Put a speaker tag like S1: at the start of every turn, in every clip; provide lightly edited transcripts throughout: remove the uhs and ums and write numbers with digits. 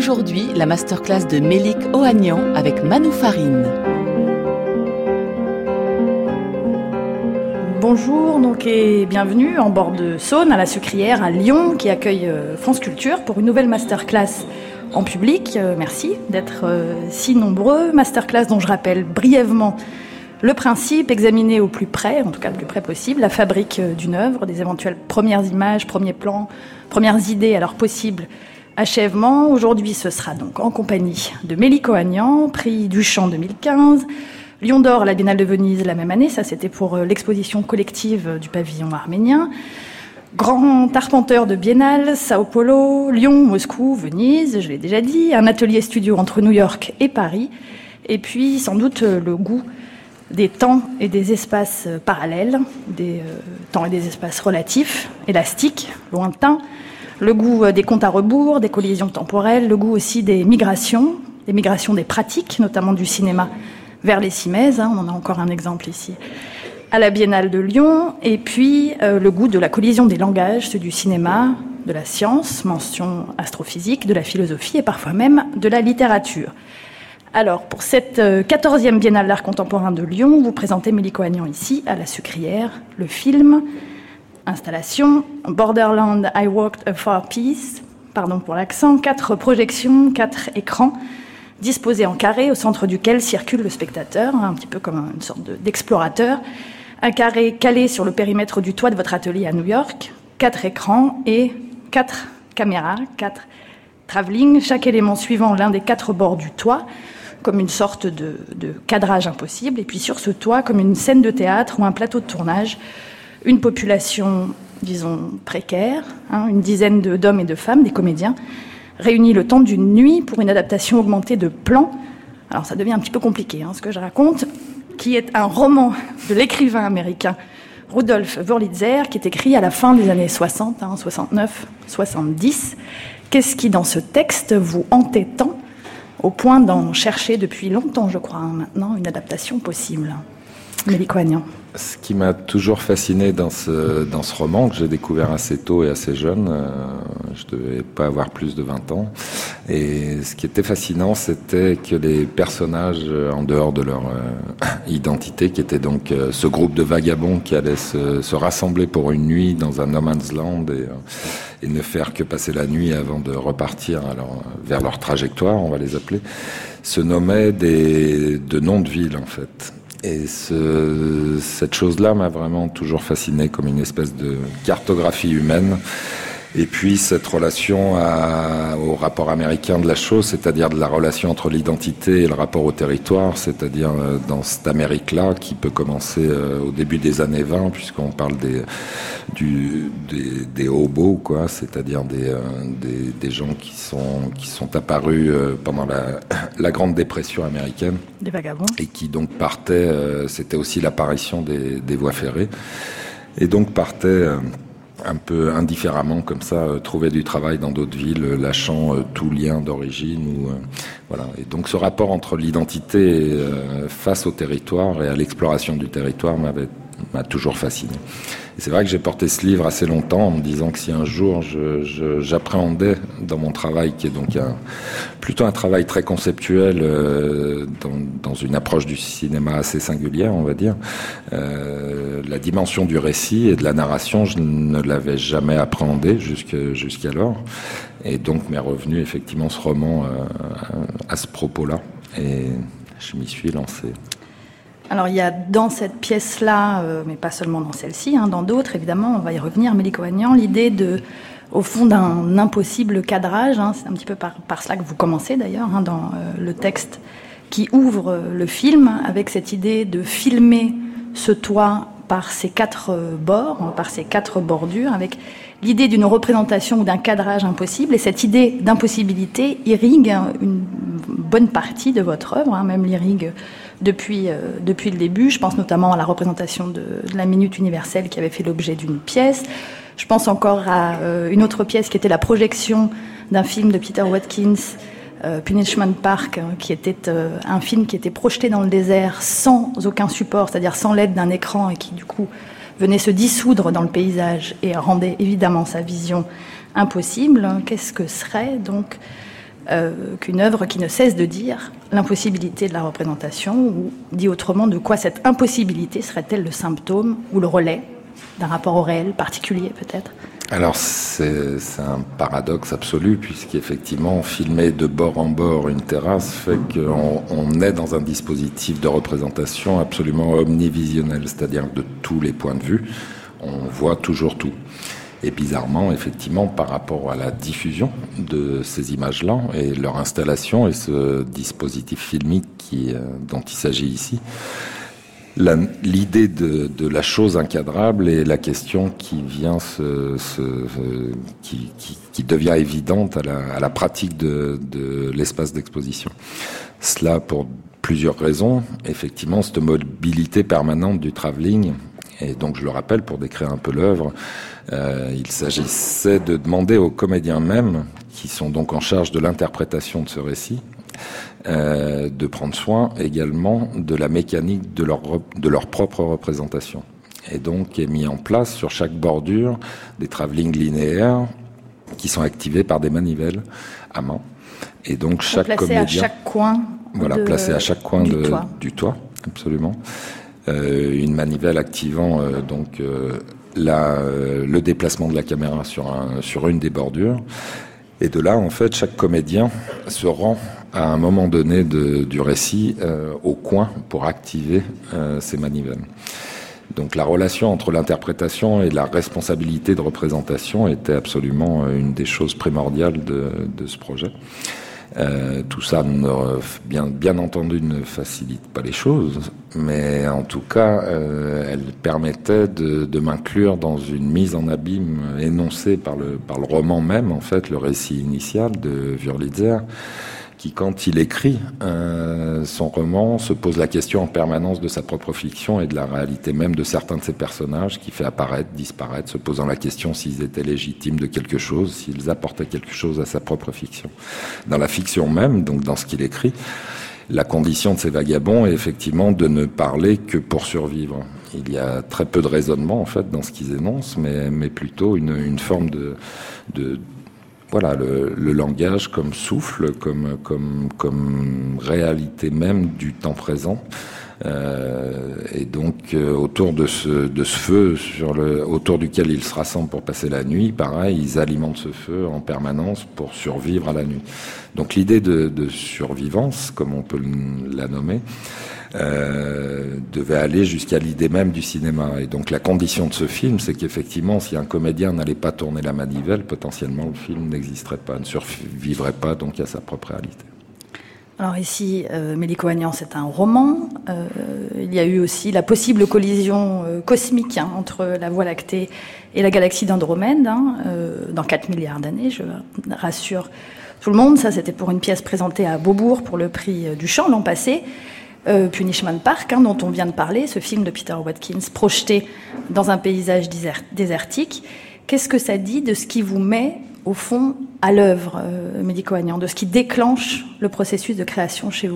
S1: Aujourd'hui, la masterclass de Mélik Ohanian avec Manou Farine.
S2: Bonjour et bienvenue en bord de Saône à la Sucrière à Lyon qui accueille France Culture pour une nouvelle masterclass en public. Merci d'être si nombreux. Masterclass dont je rappelle brièvement le principe, examiner au plus près, en tout cas le plus près possible, la fabrique d'une œuvre, des éventuelles premières images, premiers plans, premières idées à leur possible achèvement. Aujourd'hui, ce sera donc en compagnie de Mélik Ohanian, prix Duchamp 2015, Lion d'Or à la Biennale de Venise la même année, ça c'était pour l'exposition collective du pavillon arménien, grand arpenteur de Biennale, Sao Paulo, Lyon, Moscou, Venise, je l'ai déjà dit, un atelier studio entre New York et Paris, et puis sans doute le goût des temps et des espaces parallèles, des temps et des espaces relatifs, élastiques, lointains, le goût des comptes à rebours, des collisions temporelles, le goût aussi des migrations des pratiques, notamment du cinéma vers les Cimaises, on en a encore un exemple ici, à la Biennale de Lyon, et puis le goût de la collision des langages, ceux du cinéma, de la science, mention astrophysique, de la philosophie et parfois même de la littérature. Alors, pour cette 14e Biennale d'art contemporain de Lyon, vous présentez Mélik Ohanian ici, à la Sucrière, le film, installation, Borderland, I Walked a Far Piece, pardon pour l'accent, 4 projections, 4 écrans, disposés en carré, au centre duquel circule le spectateur, un petit peu comme une sorte d'explorateur, un carré calé sur le périmètre du toit de votre atelier à New York, 4 écrans et 4 caméras, 4 travelling, chaque élément suivant l'un des 4 bords du toit, comme une sorte de cadrage impossible, et puis sur ce toit, comme une scène de théâtre ou un plateau de tournage, une population, disons, précaire, une dizaine d'hommes et de femmes, des comédiens, réunis le temps d'une nuit pour une adaptation augmentée de plans. Alors ça devient un petit peu compliqué, ce que je raconte, qui est un roman de l'écrivain américain Rudolf Wurlitzer, qui est écrit à la fin des années 60, 69, 70. Qu'est-ce qui, dans ce texte, vous hantait tant, au point d'en chercher depuis longtemps, je crois, maintenant, une adaptation possible? Mélik Ohanian.
S3: Ce qui m'a toujours fasciné dans ce roman, que j'ai découvert assez tôt et assez jeune, je devais pas avoir plus de 20 ans, et ce qui était fascinant, c'était que les personnages, en dehors de leur identité, qui était donc ce groupe de vagabonds qui allaient se rassembler pour une nuit dans un no man's land et ne faire que passer la nuit avant de repartir vers leur trajectoire, on va les appeler, se nommaient de noms de villes, en fait. Et cette chose-là m'a vraiment toujours fasciné comme une espèce de cartographie humaine. Et puis cette relation au rapport américain de la chose, c'est-à-dire de la relation entre l'identité et le rapport au territoire, c'est-à-dire dans cette Amérique-là qui peut commencer au début des années 20, puisqu'on parle des hobos, quoi, c'est-à-dire des gens qui sont apparus pendant la Grande Dépression américaine.
S2: Des vagabonds. Et
S3: qui donc partaient, c'était aussi l'apparition des voies ferrées, et donc partaient un peu indifféremment comme ça, trouver du travail dans d'autres villes, lâchant tout lien d'origine. Voilà. Et donc ce rapport entre l'identité face au territoire et à l'exploration du territoire m'a toujours fasciné. Et c'est vrai que j'ai porté ce livre assez longtemps en me disant que si un jour j'appréhendais dans mon travail, qui est donc plutôt un travail très conceptuel dans une approche du cinéma assez singulière, on va dire, la dimension du récit et de la narration, je ne l'avais jamais appréhendé jusqu'alors. Et donc m'est revenu effectivement ce roman à ce propos-là. Et je m'y suis lancé.
S2: Alors il y a dans cette pièce-là, mais pas seulement dans celle-ci, dans d'autres évidemment, on va y revenir, Mélik Ohanian, l'idée au fond d'un impossible cadrage, c'est un petit peu par cela que vous commencez d'ailleurs, dans le texte qui ouvre le film, avec cette idée de filmer ce toit par ses 4 bords, par ses 4 bordures, avec l'idée d'une représentation ou d'un cadrage impossible, et cette idée d'impossibilité irrigue une bonne partie de votre œuvre, même l'irrigue depuis le début. Je pense notamment à la représentation de la Minute universelle qui avait fait l'objet d'une pièce. Je pense encore à une autre pièce qui était la projection d'un film de Peter Watkins, Punishment Park, qui était un film qui était projeté dans le désert sans aucun support, c'est-à-dire sans l'aide d'un écran, et qui du coup venait se dissoudre dans le paysage et rendait évidemment sa vision impossible. Qu'est-ce que serait donc qu'une œuvre qui ne cesse de dire l'impossibilité de la représentation, ou dit autrement, de quoi cette impossibilité serait-elle le symptôme ou le relais d'un rapport au réel particulier peut-être ?
S3: Alors c'est un paradoxe absolu, puisqu'effectivement filmer de bord en bord une terrasse fait qu'on est dans un dispositif de représentation absolument omnivisionnel, c'est-à-dire de tous les points de vue, on voit toujours tout. Et bizarrement, effectivement, par rapport à la diffusion de ces images-là et leur installation et ce dispositif filmique dont il s'agit ici, l'idée de la chose incadrable est la question qui vient qui devient évidente à la pratique de l'espace d'exposition. Cela pour plusieurs raisons. Effectivement, cette mobilité permanente du travelling. Et donc, je le rappelle, pour décrire un peu l'œuvre, il s'agissait de demander aux comédiens mêmes, qui sont donc en charge de l'interprétation de ce récit, de prendre soin également de la mécanique de leur propre représentation. Et donc, est mis en place sur chaque bordure des travelling linéaires qui sont activés par des manivelles à main. Et donc, chaque comédien...
S2: Placé à chaque coin
S3: placé à chaque coin du toit, absolument. Une manivelle activant le déplacement de la caméra sur une des bordures. Et de là, en fait, chaque comédien se rend à un moment donné du récit au coin pour activer ces manivelles. Donc la relation entre l'interprétation et la responsabilité de représentation était absolument une des choses primordiales de ce projet. Tout ça, bien entendu, ne facilite pas les choses, mais en tout cas, elle permettait de m'inclure dans une mise en abîme énoncée par le roman même, en fait, le récit initial de Wurlitzer, qui, quand il écrit son roman, se pose la question en permanence de sa propre fiction et de la réalité même de certains de ses personnages, qui fait apparaître, disparaître, se posant la question s'ils étaient légitimes de quelque chose, s'ils apportaient quelque chose à sa propre fiction. Dans la fiction même, donc dans ce qu'il écrit, la condition de ces vagabonds est effectivement de ne parler que pour survivre. Il y a très peu de raisonnement, en fait, dans ce qu'ils énoncent, mais plutôt une forme de voilà, le langage comme souffle, comme réalité même du temps présent. Et donc autour de ce feu autour duquel ils se rassemblent pour passer la nuit, pareil, ils alimentent ce feu en permanence pour survivre à la nuit. Donc l'idée de survivance, comme on peut la nommer, devait aller jusqu'à l'idée même du cinéma. Et donc la condition de ce film, c'est qu'effectivement, si un comédien n'allait pas tourner la manivelle, potentiellement le film n'existerait pas, ne survivrait pas donc à sa propre réalité.
S2: Alors ici, Mélick Ohanian, c'est un roman. Il y a eu aussi la possible collision cosmique entre la Voie lactée et la galaxie d'Andromède, dans 4 milliards d'années, je rassure tout le monde. Ça, c'était pour une pièce présentée à Beaubourg pour le prix du Chant l'an passé. Puis Nishman Park, dont on vient de parler, ce film de Peter Watkins, projeté dans un paysage désertique. Qu'est-ce que ça dit de ce qui vous met, au fond, à l'œuvre, Mélick Ohanian, de ce qui déclenche le processus de création chez vous ?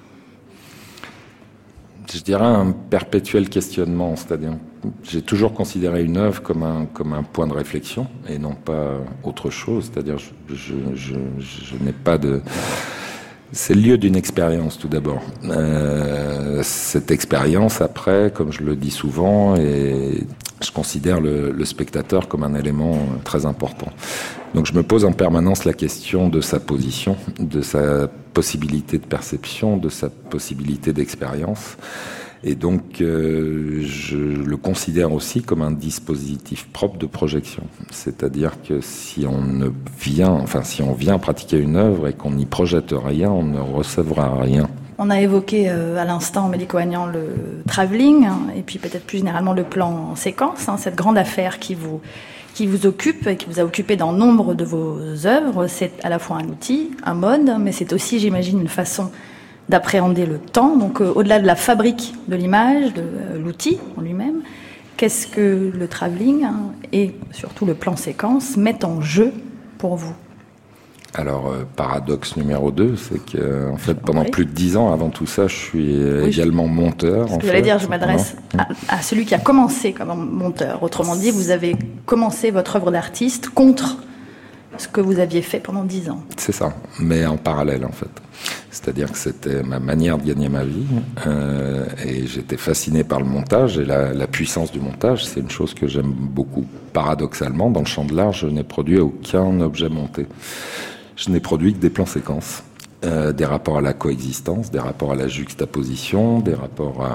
S3: Je dirais un perpétuel questionnement, c'est-à-dire j'ai toujours considéré une œuvre comme un point de réflexion et non pas autre chose, c'est-à-dire je n'ai pas de... C'est le lieu d'une expérience, tout d'abord. Cette expérience, après, comme je le dis souvent, et je considère le spectateur comme un élément très important. Donc je me pose en permanence la question de sa position, de sa possibilité de perception, de sa possibilité d'expérience. Et donc, je le considère aussi comme un dispositif propre de projection. C'est-à-dire que si on vient pratiquer une œuvre et qu'on n'y projette rien, on ne recevra rien.
S2: On a évoqué à l'instant, Mélick Ohanian, le travelling, et puis peut-être plus généralement le plan en séquence, cette grande affaire qui vous occupe et qui vous a occupé dans nombre de vos œuvres. C'est à la fois un outil, un mode, mais c'est aussi, j'imagine, une façon d'appréhender le temps. Donc au-delà de la fabrique de l'image, de l'outil en lui-même, qu'est-ce que le travelling et surtout le plan séquence mettent en jeu pour vous ?
S3: Alors, paradoxe numéro 2, c'est que en fait, pendant plus de 10 ans avant tout ça, je suis également monteur.
S2: Je voulais dire, je m'adresse à celui qui a commencé comme monteur. Autrement dit, vous avez commencé votre œuvre d'artiste contre ce que vous aviez fait pendant 10 ans.
S3: C'est ça, mais en parallèle en fait. C'est-à-dire que c'était ma manière de gagner ma vie et j'étais fasciné par le montage et la puissance du montage. C'est une chose que j'aime beaucoup. Paradoxalement, dans le champ de l'art, je n'ai produit aucun objet monté. Je n'ai produit que des plans séquences, des rapports à la coexistence, des rapports à la juxtaposition, des rapports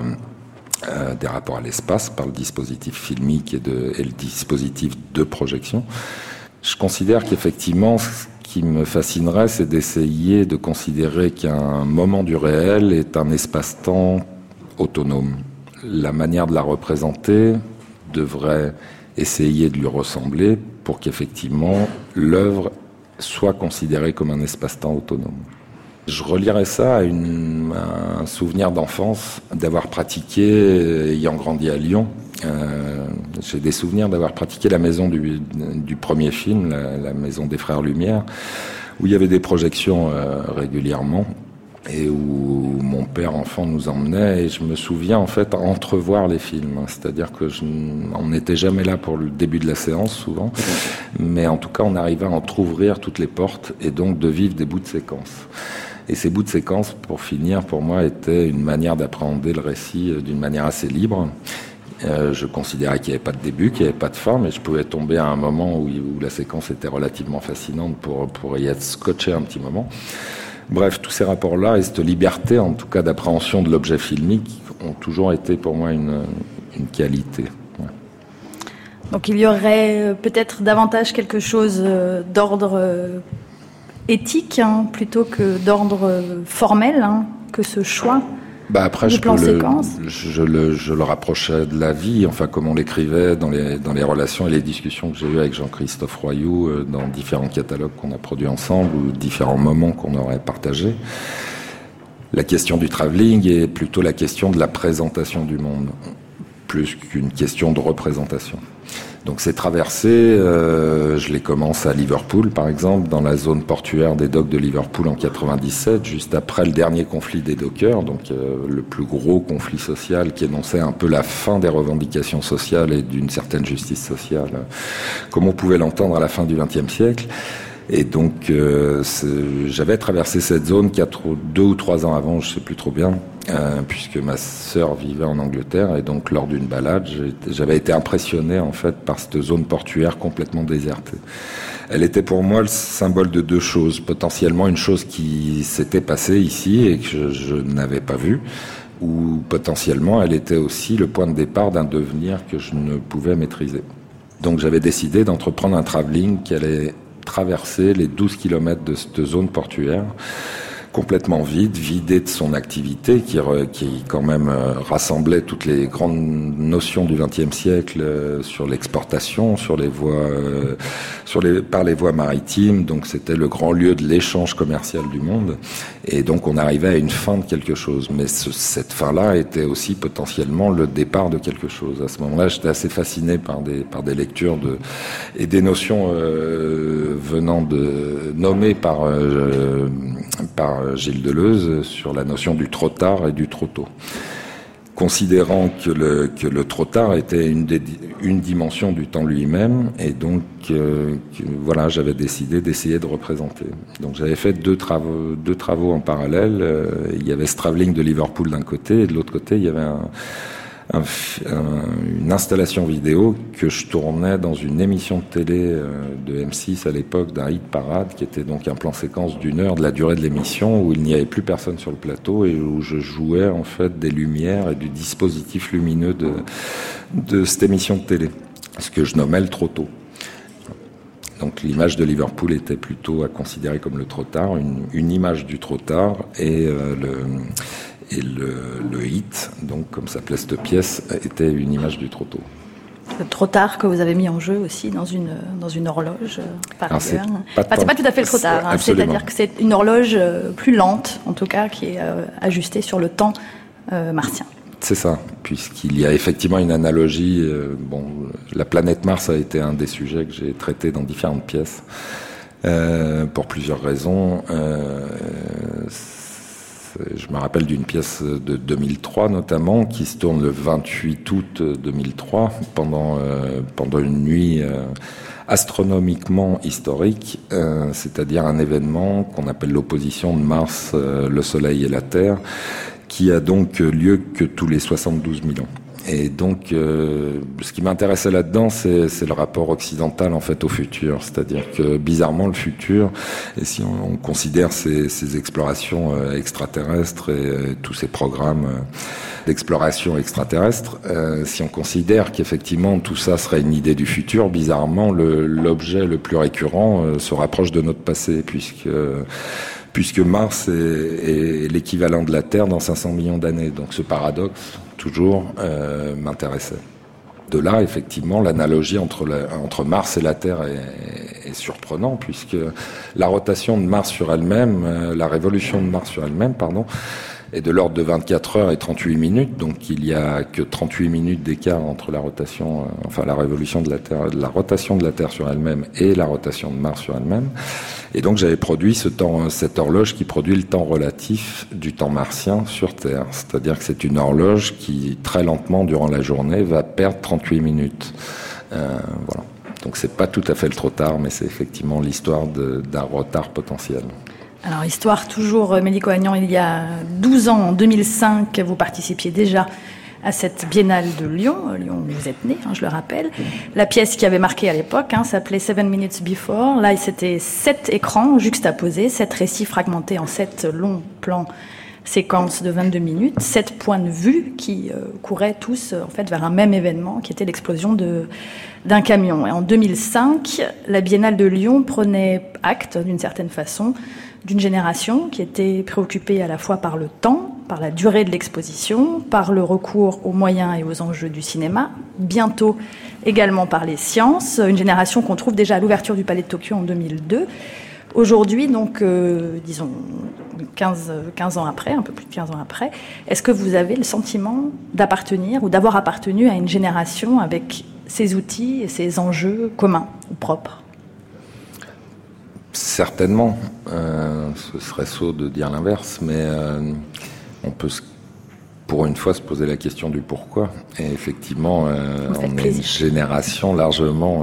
S3: à l'espace par le dispositif filmique et le dispositif de projection. Je considère qu'effectivement, ce qui me fascinerait, c'est d'essayer de considérer qu'un moment du réel est un espace-temps autonome. La manière de la représenter devrait essayer de lui ressembler pour qu'effectivement l'œuvre soit considérée comme un espace-temps autonome. Je relierais ça à un souvenir d'enfance, d'avoir pratiqué, ayant grandi à Lyon. J'ai des souvenirs d'avoir pratiqué la maison du premier film, la maison des Frères Lumière, où il y avait des projections régulièrement et où mon père enfant nous emmenait, et je me souviens en fait entrevoir les films, c'est-à-dire que on n'était jamais là pour le début de la séance souvent, mais en tout cas on arrivait à entrouvrir toutes les portes et donc de vivre des bouts de séquence. Et ces bouts de séquence, pour finir, pour moi, étaient une manière d'appréhender le récit d'une manière assez libre. Je considérais qu'il n'y avait pas de début, qu'il n'y avait pas de fin, mais je pouvais tomber à un moment où la séquence était relativement fascinante pour y être scotché un petit moment. Bref, tous ces rapports-là et cette liberté, en tout cas d'appréhension de l'objet filmique, ont toujours été pour moi une qualité. Ouais.
S2: Donc il y aurait peut-être davantage quelque chose d'ordre éthique plutôt que d'ordre formel, que ce choix.
S3: Après, je le rapprochais de la vie, enfin comme on l'écrivait dans les relations et les discussions que j'ai eues avec Jean-Christophe Royoux dans différents catalogues qu'on a produits ensemble ou différents moments qu'on aurait partagés. La question du travelling est plutôt la question de la présentation du monde, plus qu'une question de représentation. Donc ces traversées, je les commence à Liverpool par exemple, dans la zone portuaire des docks de Liverpool en 97, juste après le dernier conflit des dockers, donc le plus gros conflit social qui énonçait un peu la fin des revendications sociales et d'une certaine justice sociale, comme on pouvait l'entendre à la fin du XXe siècle. Et donc j'avais traversé cette zone 2 ou 3 ans avant, je sais plus trop bien, puisque ma sœur vivait en Angleterre, et donc lors d'une balade, j'avais été impressionné en fait par cette zone portuaire complètement désertée. Elle était pour moi le symbole de 2 choses, potentiellement une chose qui s'était passée ici et que je n'avais pas vue, ou potentiellement elle était aussi le point de départ d'un devenir que je ne pouvais maîtriser. Donc j'avais décidé d'entreprendre un travelling qui allait traverser les 12 kilomètres de cette zone portuaire, complètement vidée de son activité, qui quand même rassemblait toutes les grandes notions du XXe siècle sur l'exportation, sur les voies, par les voies maritimes. Donc c'était le grand lieu de l'échange commercial du monde. Et donc on arrivait à une fin de quelque chose. Mais cette fin-là était aussi potentiellement le départ de quelque chose. À ce moment-là, j'étais assez fasciné par des lectures et des notions nommées par Gilles Deleuze sur la notion du trop tard et du trop tôt, considérant que le trop tard était une dimension du temps lui-même, et donc voilà, j'avais décidé d'essayer de représenter. Donc j'avais fait deux travaux en parallèle. Il y avait ce travelling de Liverpool d'un côté, et de l'autre côté il y avait une installation vidéo que je tournais dans une émission de télé de M6 à l'époque, d'un hit parade, qui était donc un plan séquence d'1 heure de la durée de l'émission, où il n'y avait plus personne sur le plateau et où je jouais en fait des lumières et du dispositif lumineux de cette émission de télé, ce que je nommais le trop tôt. Donc l'image de Liverpool était plutôt à considérer comme le trop tard, une image du trop tard, et le hit, donc comme s'appelait cette pièce, était une image du trop tôt.
S2: Le trop tard que vous avez mis en jeu aussi dans une horloge par ailleurs. C'est pas tout à fait le trop tard, c'est-à-dire que c'est une horloge plus lente, en tout cas, qui est ajustée sur le temps martien.
S3: C'est ça, puisqu'il y a effectivement une analogie. La planète Mars a été un des sujets que j'ai traité dans différentes pièces, pour plusieurs raisons. Je me rappelle d'une pièce de 2003 notamment, qui se tourne le 28 août 2003, pendant une nuit astronomiquement historique, c'est-à-dire un événement qu'on appelle l'opposition de Mars, le Soleil et la Terre, qui a donc lieu que tous les 72 000 ans. Et donc, ce qui m'intéressait là-dedans, c'est le rapport occidental en fait au futur. C'est-à-dire que bizarrement, le futur, et si on considère ces explorations extraterrestres et tous ces programmes d'exploration extraterrestre, si on considère qu'effectivement tout ça serait une idée du futur, bizarrement, l'objet le plus récurrent se rapproche de notre passé, puisque Mars est l'équivalent de la Terre dans 500 millions d'années. Donc ce paradoxe, toujours, m'intéressait. De là, effectivement, l'analogie entre Mars et la Terre est surprenante, puisque la rotation de Mars sur elle-même, la révolution de Mars sur elle-même, est de l'ordre de 24 heures et 38 minutes, donc il y a que 38 minutes d'écart entre la rotation, la révolution de la Terre, la rotation de la Terre sur elle-même et la rotation de Mars sur elle-même. Et donc j'avais produit cette horloge qui produit le temps relatif du temps martien sur Terre. C'est-à-dire que c'est une horloge qui, très lentement, durant la journée, va perdre 38 minutes. Voilà. Donc c'est pas tout à fait le trop tard, mais c'est effectivement l'histoire d'un retard potentiel.
S2: Alors, histoire toujours, Mélic Ohanian, il y a 12 ans, en 2005, vous participiez déjà à cette biennale de Lyon. Lyon, où vous êtes né, je le rappelle. La pièce qui avait marqué à l'époque s'appelait 7 Minutes Before. Là, c'était 7 écrans juxtaposés, 7 récits fragmentés en 7 longs plans, séquences de 22 minutes, 7 points de vue qui couraient tous en fait vers un même événement qui était l'explosion d'un camion. Et en 2005, la biennale de Lyon prenait acte, d'une certaine façon, d'une génération qui était préoccupée à la fois par le temps, par la durée de l'exposition, par le recours aux moyens et aux enjeux du cinéma, bientôt également par les sciences, une génération qu'on trouve déjà à l'ouverture du Palais de Tokyo en 2002. Aujourd'hui, donc, disons, 15 ans après, un peu plus de 15 ans après, est-ce que vous avez le sentiment d'appartenir ou d'avoir appartenu à une génération avec ses outils et ses enjeux communs ou propres ?
S3: Certainement, ce serait sot de dire l'inverse, mais on peut pour une fois se poser la question du pourquoi. Et effectivement, on est une génération largement,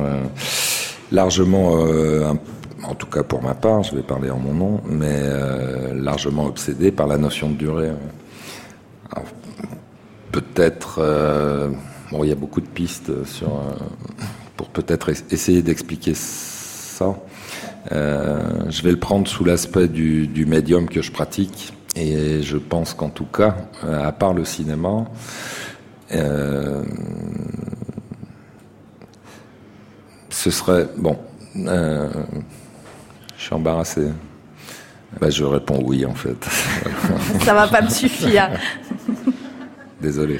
S3: en tout cas pour ma part, je vais parler en mon nom, mais largement obsédée par la notion de durée. Alors, peut-être, il y a beaucoup de pistes pour peut-être essayer d'expliquer ça. Je vais le prendre sous l'aspect du médium que je pratique, et je pense qu'en tout cas, à part le cinéma, ce serait bon. Je suis embarrassé. Je réponds oui en fait.
S2: Ça va pas me suffire.
S3: Désolé.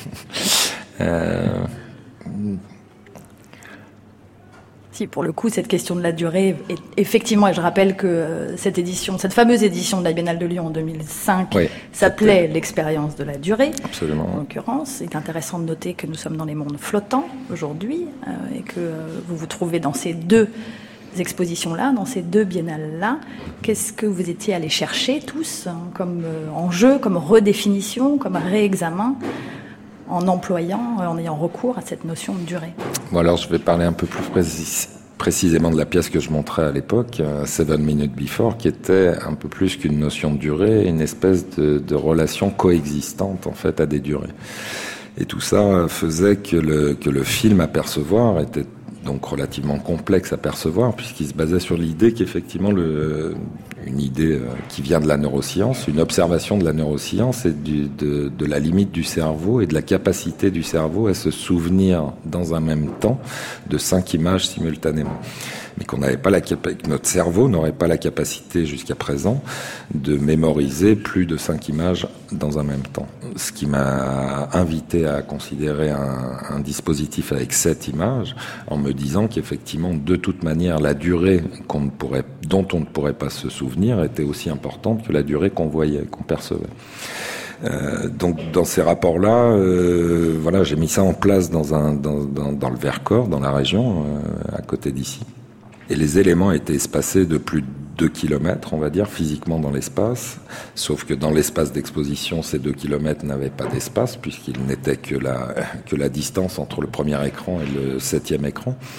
S2: Si, pour le coup, cette question de la durée, effectivement, et je rappelle que cette fameuse édition de la Biennale de Lyon en 2005 s'appelait l'expérience de la durée.
S3: Absolument.
S2: En l'occurrence, c'est intéressant de noter que nous sommes dans les mondes flottants aujourd'hui et que vous vous trouvez dans ces deux expositions-là, dans ces deux biennales-là. Qu'est-ce que vous étiez allés chercher tous comme enjeu, comme redéfinition, comme réexamen en ayant recours à cette notion de durée?
S3: Bon, alors je vais parler un peu plus précisément de la pièce que je montrais à l'époque, 7 Minutes Before, qui était un peu plus qu'une notion de durée, une espèce de relation coexistante en fait à des durées. Et tout ça faisait que le film à percevoir était donc relativement complexe à percevoir, puisqu'il se basait sur l'idée qu'effectivement une idée qui vient de la neuroscience, une observation de la neuroscience et de la limite du cerveau et de la capacité du cerveau à se souvenir dans un même temps de 5 images simultanément. Mais que notre cerveau n'aurait pas la capacité jusqu'à présent de mémoriser plus de 5 images dans un même temps. Ce qui m'a invité à considérer un dispositif avec 7 images, en me disant qu'effectivement, de toute manière, la durée dont on ne pourrait pas se souvenir était aussi importante que la durée qu'on voyait, qu'on percevait. Donc dans ces rapports-là, j'ai mis ça en place dans le Vercors, dans la région, à côté d'ici. Et les éléments étaient espacés de plus de 2 kilomètres, on va dire, physiquement dans l'espace. Sauf que dans l'espace d'exposition, ces 2 kilomètres n'avaient pas d'espace, puisqu'il n'était que la distance entre le premier écran et le 7e écran.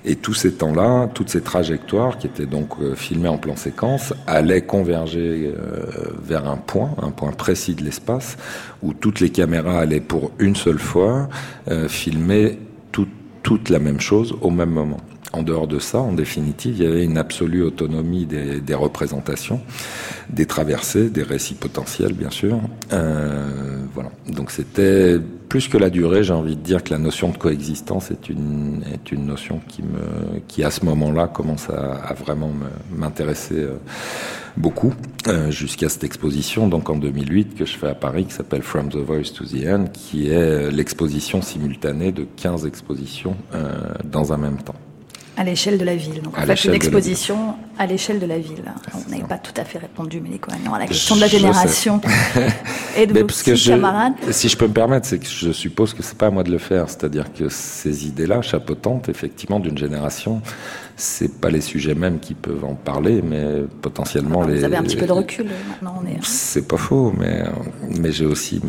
S3: Et tous ces temps-là, toutes ces trajectoires qui étaient donc filmées en plan séquence, allaient converger vers un point précis de l'espace, où toutes les caméras allaient pour une seule fois filmer toute la même chose au même moment. En dehors de ça, en définitive, il y avait une absolue autonomie des représentations, des traversées, des récits potentiels, bien sûr. Voilà. Donc c'était plus que la durée, j'ai envie de dire que la notion de coexistence est une notion qui à ce moment-là commence à vraiment m'intéresser beaucoup, jusqu'à cette exposition, donc en 2008, que je fais à Paris, qui s'appelle From the Voice to the End, qui est l'exposition simultanée de 15 expositions dans un même temps.
S2: À l'échelle de la ville. Donc, en fait, une exposition à l'échelle de la ville. On n'avait pas tout à fait répondu, Mélique Ohanian, à la question de la génération et de vos petits camarades.
S3: Si je peux me permettre, c'est que je suppose que c'est pas à moi de le faire. C'est-à-dire que ces idées-là, chapeautantes, effectivement, d'une génération, c'est pas les sujets mêmes qui peuvent en parler, mais potentiellement
S2: Vous avez un petit peu de recul, maintenant.
S3: C'est pas faux, mais j'ai aussi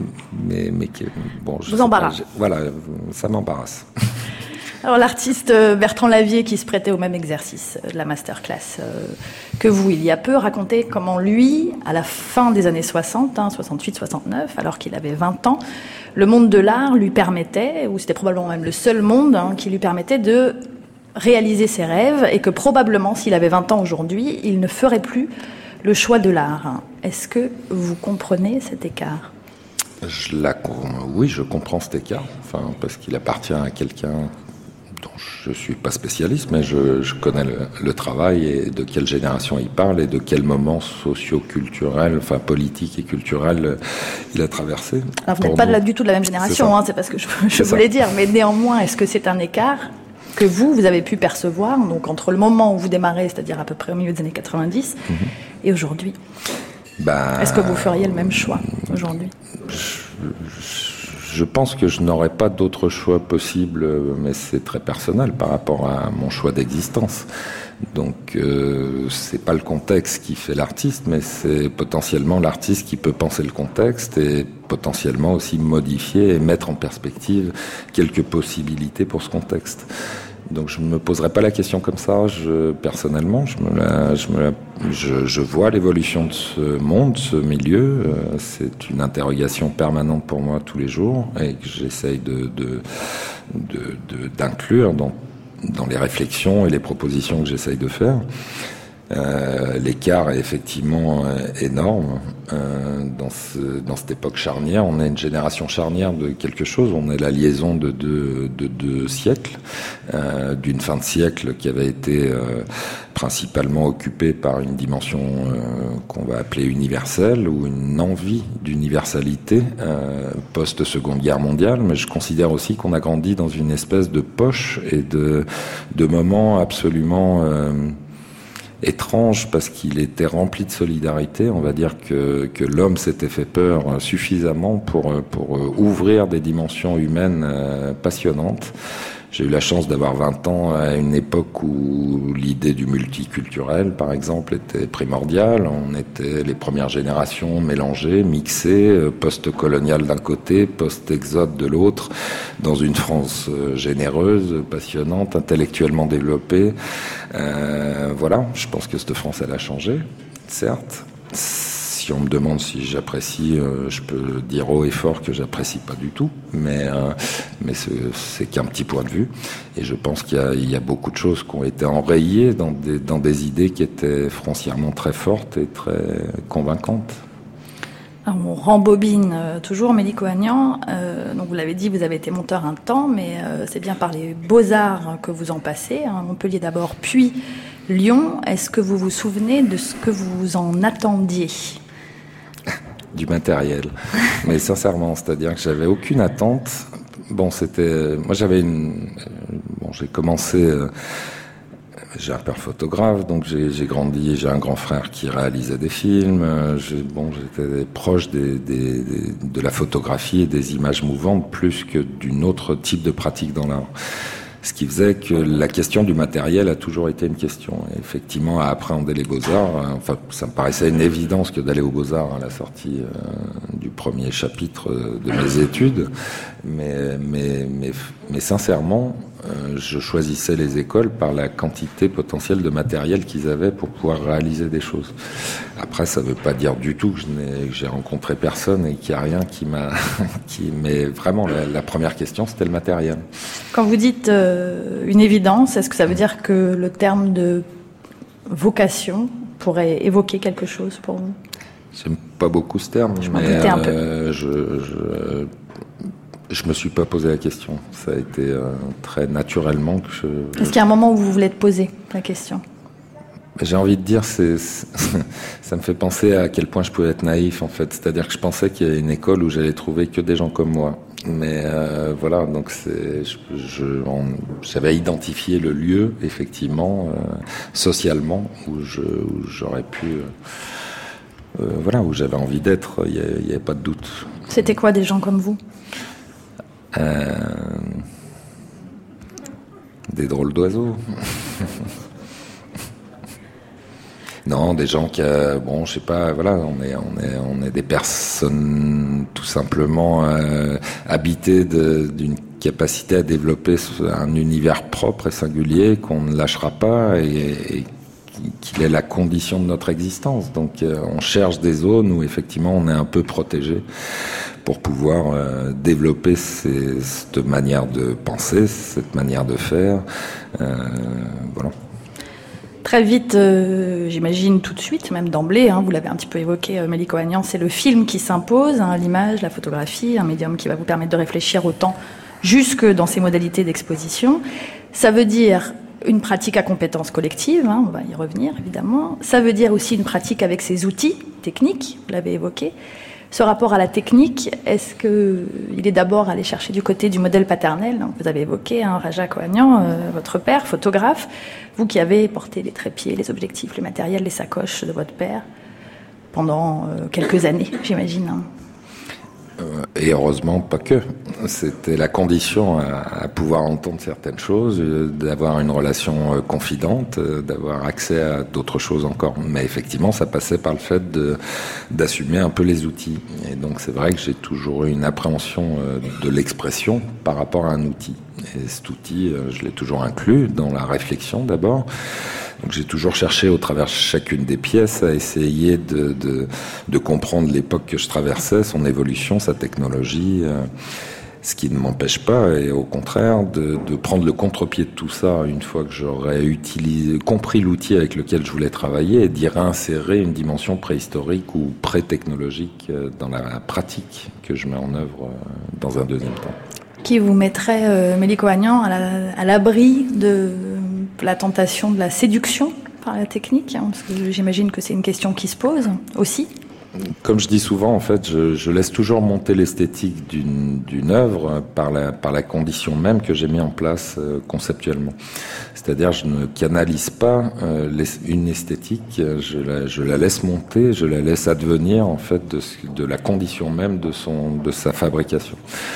S3: bon,
S2: vous embarrasse.
S3: Voilà, ça m'embarrasse.
S2: Alors l'artiste Bertrand Lavier, qui se prêtait au même exercice de la masterclass que vous il y a peu, racontait comment lui, à la fin des années 60, 68-69, alors qu'il avait 20 ans, le monde de l'art lui permettait, ou c'était probablement même le seul monde qui lui permettait de réaliser ses rêves, et que probablement, s'il avait 20 ans aujourd'hui, il ne ferait plus le choix de l'art. Est-ce que vous comprenez cet écart ?
S3: Oui, je comprends cet écart, parce qu'il appartient à quelqu'un dont je suis pas spécialiste, mais je connais le travail et de quelle génération il parle et de quel moment socio-culturel, politique et culturel il a traversé.
S2: Alors vous n'êtes pas du tout de la même génération, c'est pas ce que je voulais dire, mais néanmoins, est-ce que c'est un écart que vous avez pu percevoir, donc entre le moment où vous démarrez, c'est-à-dire à peu près au milieu des années 90, et aujourd'hui ? Est-ce que vous feriez le même choix aujourd'hui ?
S3: Je pense que je n'aurais pas d'autre choix possible, mais c'est très personnel par rapport à mon choix d'existence. Donc c'est pas le contexte qui fait l'artiste, mais c'est potentiellement l'artiste qui peut penser le contexte et potentiellement aussi modifier et mettre en perspective quelques possibilités pour ce contexte. Donc je ne me poserai pas la question comme ça. Personnellement, je vois l'évolution de ce monde, ce milieu. C'est une interrogation permanente pour moi tous les jours et que j'essaye d'inclure dans les réflexions et les propositions que j'essaye de faire. L'écart est effectivement énorme dans cette époque charnière. On est une génération charnière de quelque chose. On est la liaison de deux siècles, d'une fin de siècle qui avait été principalement occupée par une dimension qu'on va appeler universelle ou une envie d'universalité post-Seconde Guerre mondiale. Mais je considère aussi qu'on a grandi dans une espèce de poche et de moments absolument étrange parce qu'il était rempli de solidarité. On va dire que l'homme s'était fait peur suffisamment pour ouvrir des dimensions humaines passionnantes. J'ai eu la chance d'avoir 20 ans à une époque où l'idée du multiculturel, par exemple, était primordiale. On était les premières générations mélangées, mixées, post-coloniales d'un côté, post-exode de l'autre, dans une France généreuse, passionnante, intellectuellement développée. Voilà, je pense que cette France, elle a changé, certes. Si on me demande si j'apprécie, je peux dire haut et fort que j'apprécie pas du tout, mais c'est qu'un petit point de vue. Et je pense qu'il y a beaucoup de choses qui ont été enrayées dans des idées qui étaient foncièrement très fortes et très convaincantes.
S2: Alors on rembobine toujours, Mélique Ohanian. Donc vous l'avez dit, vous avez été monteur un temps, mais c'est bien par les Beaux-Arts que vous en passez. Montpellier d'abord, puis Lyon. Est-ce que vous vous souvenez de ce que vous en attendiez ?
S3: Du matériel. Mais sincèrement, c'est-à-dire que j'avais aucune attente. Moi j'ai commencé, j'ai un père photographe, donc j'ai grandi, j'ai un grand frère qui réalisait des films. J'étais proche de la photographie et des images mouvantes plus que d'une autre type de pratique dans l'art. Ce qui faisait que la question du matériel a toujours été une question. Et effectivement, à appréhender les Beaux-Arts, enfin, ça me paraissait une évidence que d'aller aux Beaux-Arts à la sortie du premier chapitre de mes études. Mais sincèrement, je choisissais les écoles par la quantité potentielle de matériel qu'ils avaient pour pouvoir réaliser des choses. Après, ça ne veut pas dire du tout que j'ai rencontré personne et qu'il n'y a rien qui m'a... Mais vraiment, la première question, c'était le matériel.
S2: Quand vous dites une évidence, est-ce que ça veut dire que le terme de vocation pourrait évoquer quelque chose pour vous?
S3: J'aime pas beaucoup ce terme,
S2: je m'en doutais un peu.
S3: Je me suis pas posé la question. Ça a été très naturellement que je...
S2: Est-ce qu'il y a un moment où vous voulez te poser la question?
S3: J'ai envie de dire, ça me fait penser à quel point je pouvais être naïf, en fait. C'est-à-dire que je pensais qu'il y avait une école où j'allais trouver que des gens comme moi. Mais voilà, donc j'avais identifié le lieu, effectivement, socialement, où j'aurais pu... voilà, où j'avais envie d'être, il n'y avait pas de doute.
S2: C'était quoi des gens comme vous?
S3: Des drôles d'oiseaux. Non, des gens qui, bon, je sais pas, voilà, on est des personnes tout simplement habitées d'une capacité à développer un univers propre et singulier qu'on ne lâchera pas et qu'il est la condition de notre existence. Donc on cherche des zones où effectivement on est un peu protégé pour pouvoir développer cette manière de penser, cette manière de faire. Voilà.
S2: Très vite, j'imagine tout de suite, même d'emblée, vous l'avez un petit peu évoqué, Mélick Ohanian, c'est le film qui s'impose, l'image, la photographie, un médium qui va vous permettre de réfléchir autant jusque dans ses modalités d'exposition. Ça veut dire une pratique à compétence collective, on va y revenir évidemment. Ça veut dire aussi une pratique avec ses outils techniques, vous l'avez évoqué. Ce rapport à la technique, est-ce qu'il est d'abord allé chercher du côté du modèle paternel? Vous avez évoqué Rajak Ohanian, votre père, photographe, vous qui avez porté les trépieds, les objectifs, les matériels, les sacoches de votre père pendant quelques années, j'imagine.
S3: Et heureusement, pas que. C'était la condition à pouvoir entendre certaines choses, d'avoir une relation confidente, d'avoir accès à d'autres choses encore. Mais effectivement, ça passait par le fait d'assumer un peu les outils. Et donc, c'est vrai que j'ai toujours eu une appréhension de l'expression par rapport à un outil. Et cet outil, je l'ai toujours inclus dans la réflexion d'abord. Donc j'ai toujours cherché au travers chacune des pièces à essayer de comprendre l'époque que je traversais, son évolution, sa technologie, ce qui ne m'empêche pas, et au contraire, de prendre le contre-pied de tout ça une fois que j'aurais compris l'outil avec lequel je voulais travailler et d'y réinsérer une dimension préhistorique ou pré-technologique dans la pratique que je mets en œuvre dans un deuxième temps.
S2: Qui vous mettrait, Mélick Ohanian, à l'abri de la tentation de la séduction par la technique, parce que j'imagine que c'est une question qui se pose aussi.
S3: Comme je dis souvent, en fait, je laisse toujours monter l'esthétique d'une œuvre par la condition même que j'ai mis en place conceptuellement. C'est-à-dire, je ne canalise pas une esthétique, je la laisse monter, je la laisse advenir en fait de la condition même de sa fabrication.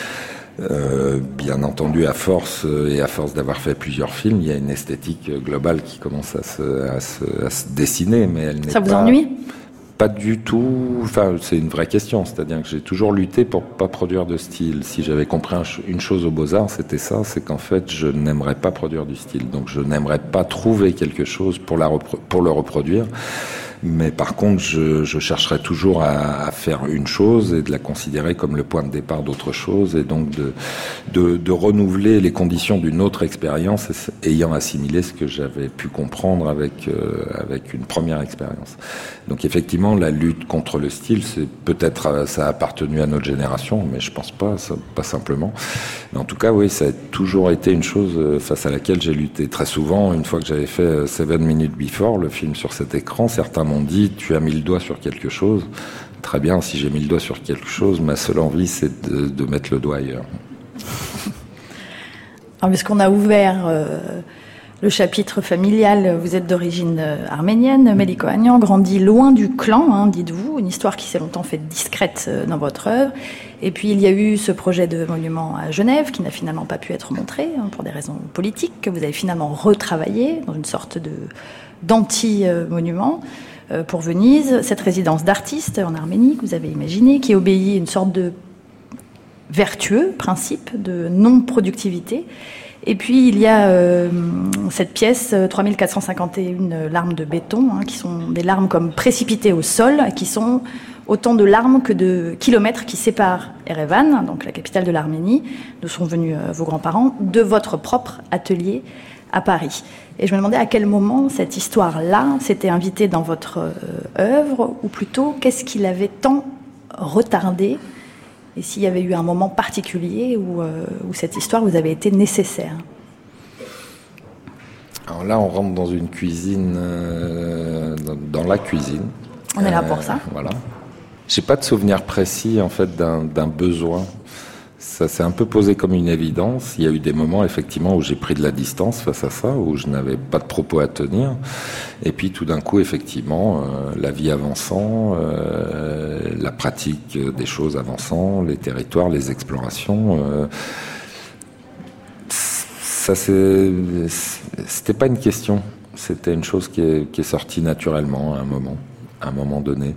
S3: Bien entendu, à force d'avoir fait plusieurs films, il y a une esthétique globale qui commence à se dessiner, mais elle n'est pas...
S2: Ça vous ennuie ?
S3: Pas du tout. Enfin, c'est une vraie question. C'est-à-dire que j'ai toujours lutté pour pas produire de style. Si j'avais compris une chose aux Beaux-Arts, c'était ça, c'est qu'en fait, je n'aimerais pas produire du style. Donc, je n'aimerais pas trouver quelque chose pour le reproduire. Mais par contre, je chercherai toujours à faire une chose et de la considérer comme le point de départ d'autre chose, et donc de renouveler les conditions d'une autre expérience ayant assimilé ce que j'avais pu comprendre avec une première expérience. Donc effectivement, la lutte contre le style, c'est peut-être ça a appartenu à notre génération, mais je pense pas simplement. Mais en tout cas, oui, ça a toujours été une chose face à laquelle j'ai lutté. Très souvent, une fois que j'avais fait 7 Minutes Before, le film sur cet écran, certains m'ont dit « tu as mis le doigt sur quelque chose ». Très bien, si j'ai mis le doigt sur quelque chose, ma seule envie, c'est de mettre le doigt ailleurs.
S2: Alors, puisqu'on a ouvert le chapitre familial, vous êtes d'origine arménienne, Mélick Ohanian, grandi loin du clan, dites-vous, une histoire qui s'est longtemps faite discrète dans votre œuvre. Et puis il y a eu ce projet de monument à Genève qui n'a finalement pas pu être montré pour des raisons politiques, que vous avez finalement retravaillé dans une sorte d'anti-monument pour Venise. Cette résidence d'artistes en Arménie que vous avez imaginée, qui obéit à une sorte de vertueux principe de non-productivité. Et puis il y a cette pièce, 3451 larmes de béton, qui sont des larmes comme précipitées au sol, qui sont autant de larmes que de kilomètres qui séparent Erevan, donc la capitale de l'Arménie, d'où sont venus vos grands-parents, de votre propre atelier à Paris. Et je me demandais à quel moment cette histoire-là s'était invitée dans votre œuvre, ou plutôt qu'est-ce qui l'avait tant retardé, et s'il y avait eu un moment particulier où cette histoire vous avait été nécessaire.
S3: Alors là, on rentre dans une cuisine, dans la cuisine.
S2: On est là pour ça.
S3: Voilà. J'ai pas de souvenir précis en fait d'un besoin. Ça s'est un peu posé comme une évidence. Il y a eu des moments effectivement où j'ai pris de la distance face à ça, où je n'avais pas de propos à tenir. Et puis tout d'un coup, effectivement, la vie avançant, la pratique des choses avançant, les territoires, les explorations. Ça, c'était pas une question. C'était une chose qui est sortie naturellement à un moment donné.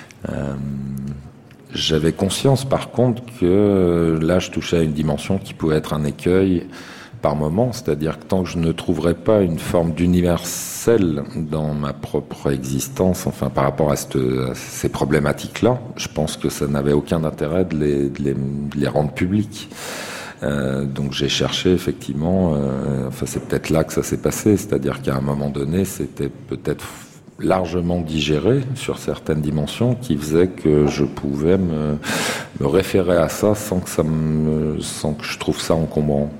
S3: J'avais conscience par contre que là je touchais à une dimension qui pouvait être un écueil par moment, c'est-à-dire que tant que je ne trouverais pas une forme d'universel dans ma propre existence, enfin par rapport à ces problématiques-là, je pense que ça n'avait aucun intérêt de les rendre publiques. Donc j'ai cherché effectivement, enfin c'est peut-être là que ça s'est passé, c'est-à-dire qu'à un moment donné c'était peut-être largement digéré sur certaines dimensions qui faisaient que je pouvais me référer à ça sans que je trouve ça encombrant.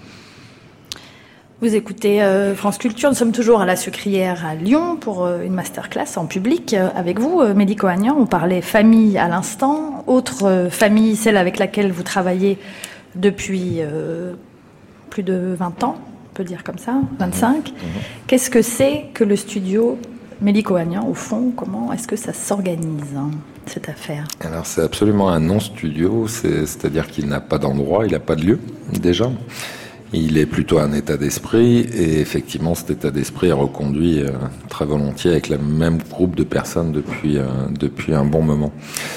S2: Vous écoutez France Culture, nous sommes toujours à la Sucrière à Lyon pour une masterclass en public avec vous, Mélick Ohanian. On parlait famille à l'instant, autre famille, celle avec laquelle vous travaillez depuis plus de 20 ans, on peut dire comme ça, 25. Qu'est-ce que c'est que le studio Mélick Ohanian, au fond, comment est-ce que ça s'organise, cette affaire ?
S3: Alors c'est absolument un non-studio, c'est-à-dire qu'il n'a pas d'endroit, il n'a pas de lieu déjà. Il est plutôt un état d'esprit et effectivement cet état d'esprit est reconduit très volontiers avec le même groupe de personnes depuis un bon moment.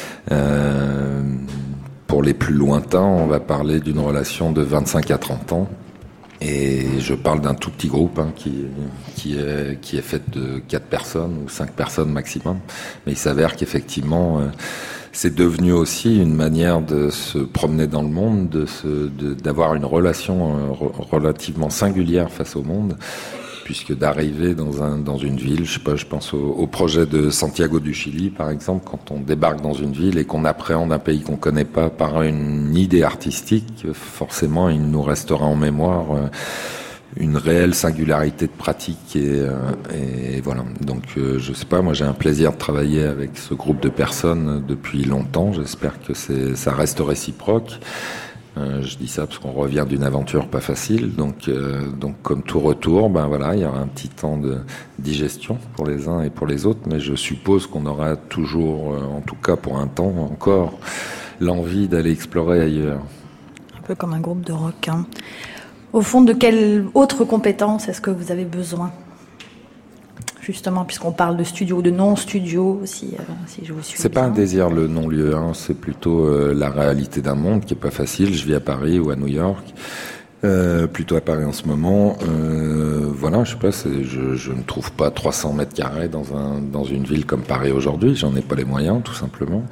S3: Pour les plus lointains, on va parler d'une relation de 25 à 30 ans. Et je parle d'un tout petit groupe qui est fait de 4 personnes ou 5 personnes maximum. Mais il s'avère qu'effectivement, c'est devenu aussi une manière de se promener dans le monde, d'avoir une relation relativement singulière face au monde, puisque d'arriver dans une ville, je sais pas, je pense au projet de Santiago du Chili, par exemple, quand on débarque dans une ville et qu'on appréhende un pays qu'on connaît pas par une idée artistique, forcément, il nous restera en mémoire une réelle singularité de pratique et voilà. Donc, je sais pas, moi j'ai un plaisir de travailler avec ce groupe de personnes depuis longtemps. J'espère que ça reste réciproque. Je dis ça parce qu'on revient d'une aventure pas facile, donc comme tout retour, ben voilà, il y aura un petit temps de digestion pour les uns et pour les autres, mais je suppose qu'on aura toujours, en tout cas pour un temps encore, l'envie d'aller explorer ailleurs.
S2: Un peu comme un groupe de rock. Au fond, de quelle autre compétence est-ce que vous avez besoin ? Justement, puisqu'on parle de studio ou de non-studio, si je vous suis.
S3: C'est pas un désir le non-lieu, c'est plutôt la réalité d'un monde qui est pas facile. Je vis à Paris ou à New York, plutôt à Paris en ce moment. Voilà, je sais pas, je ne trouve pas 300 mètres carrés dans une ville comme Paris aujourd'hui. J'en ai pas les moyens, tout simplement.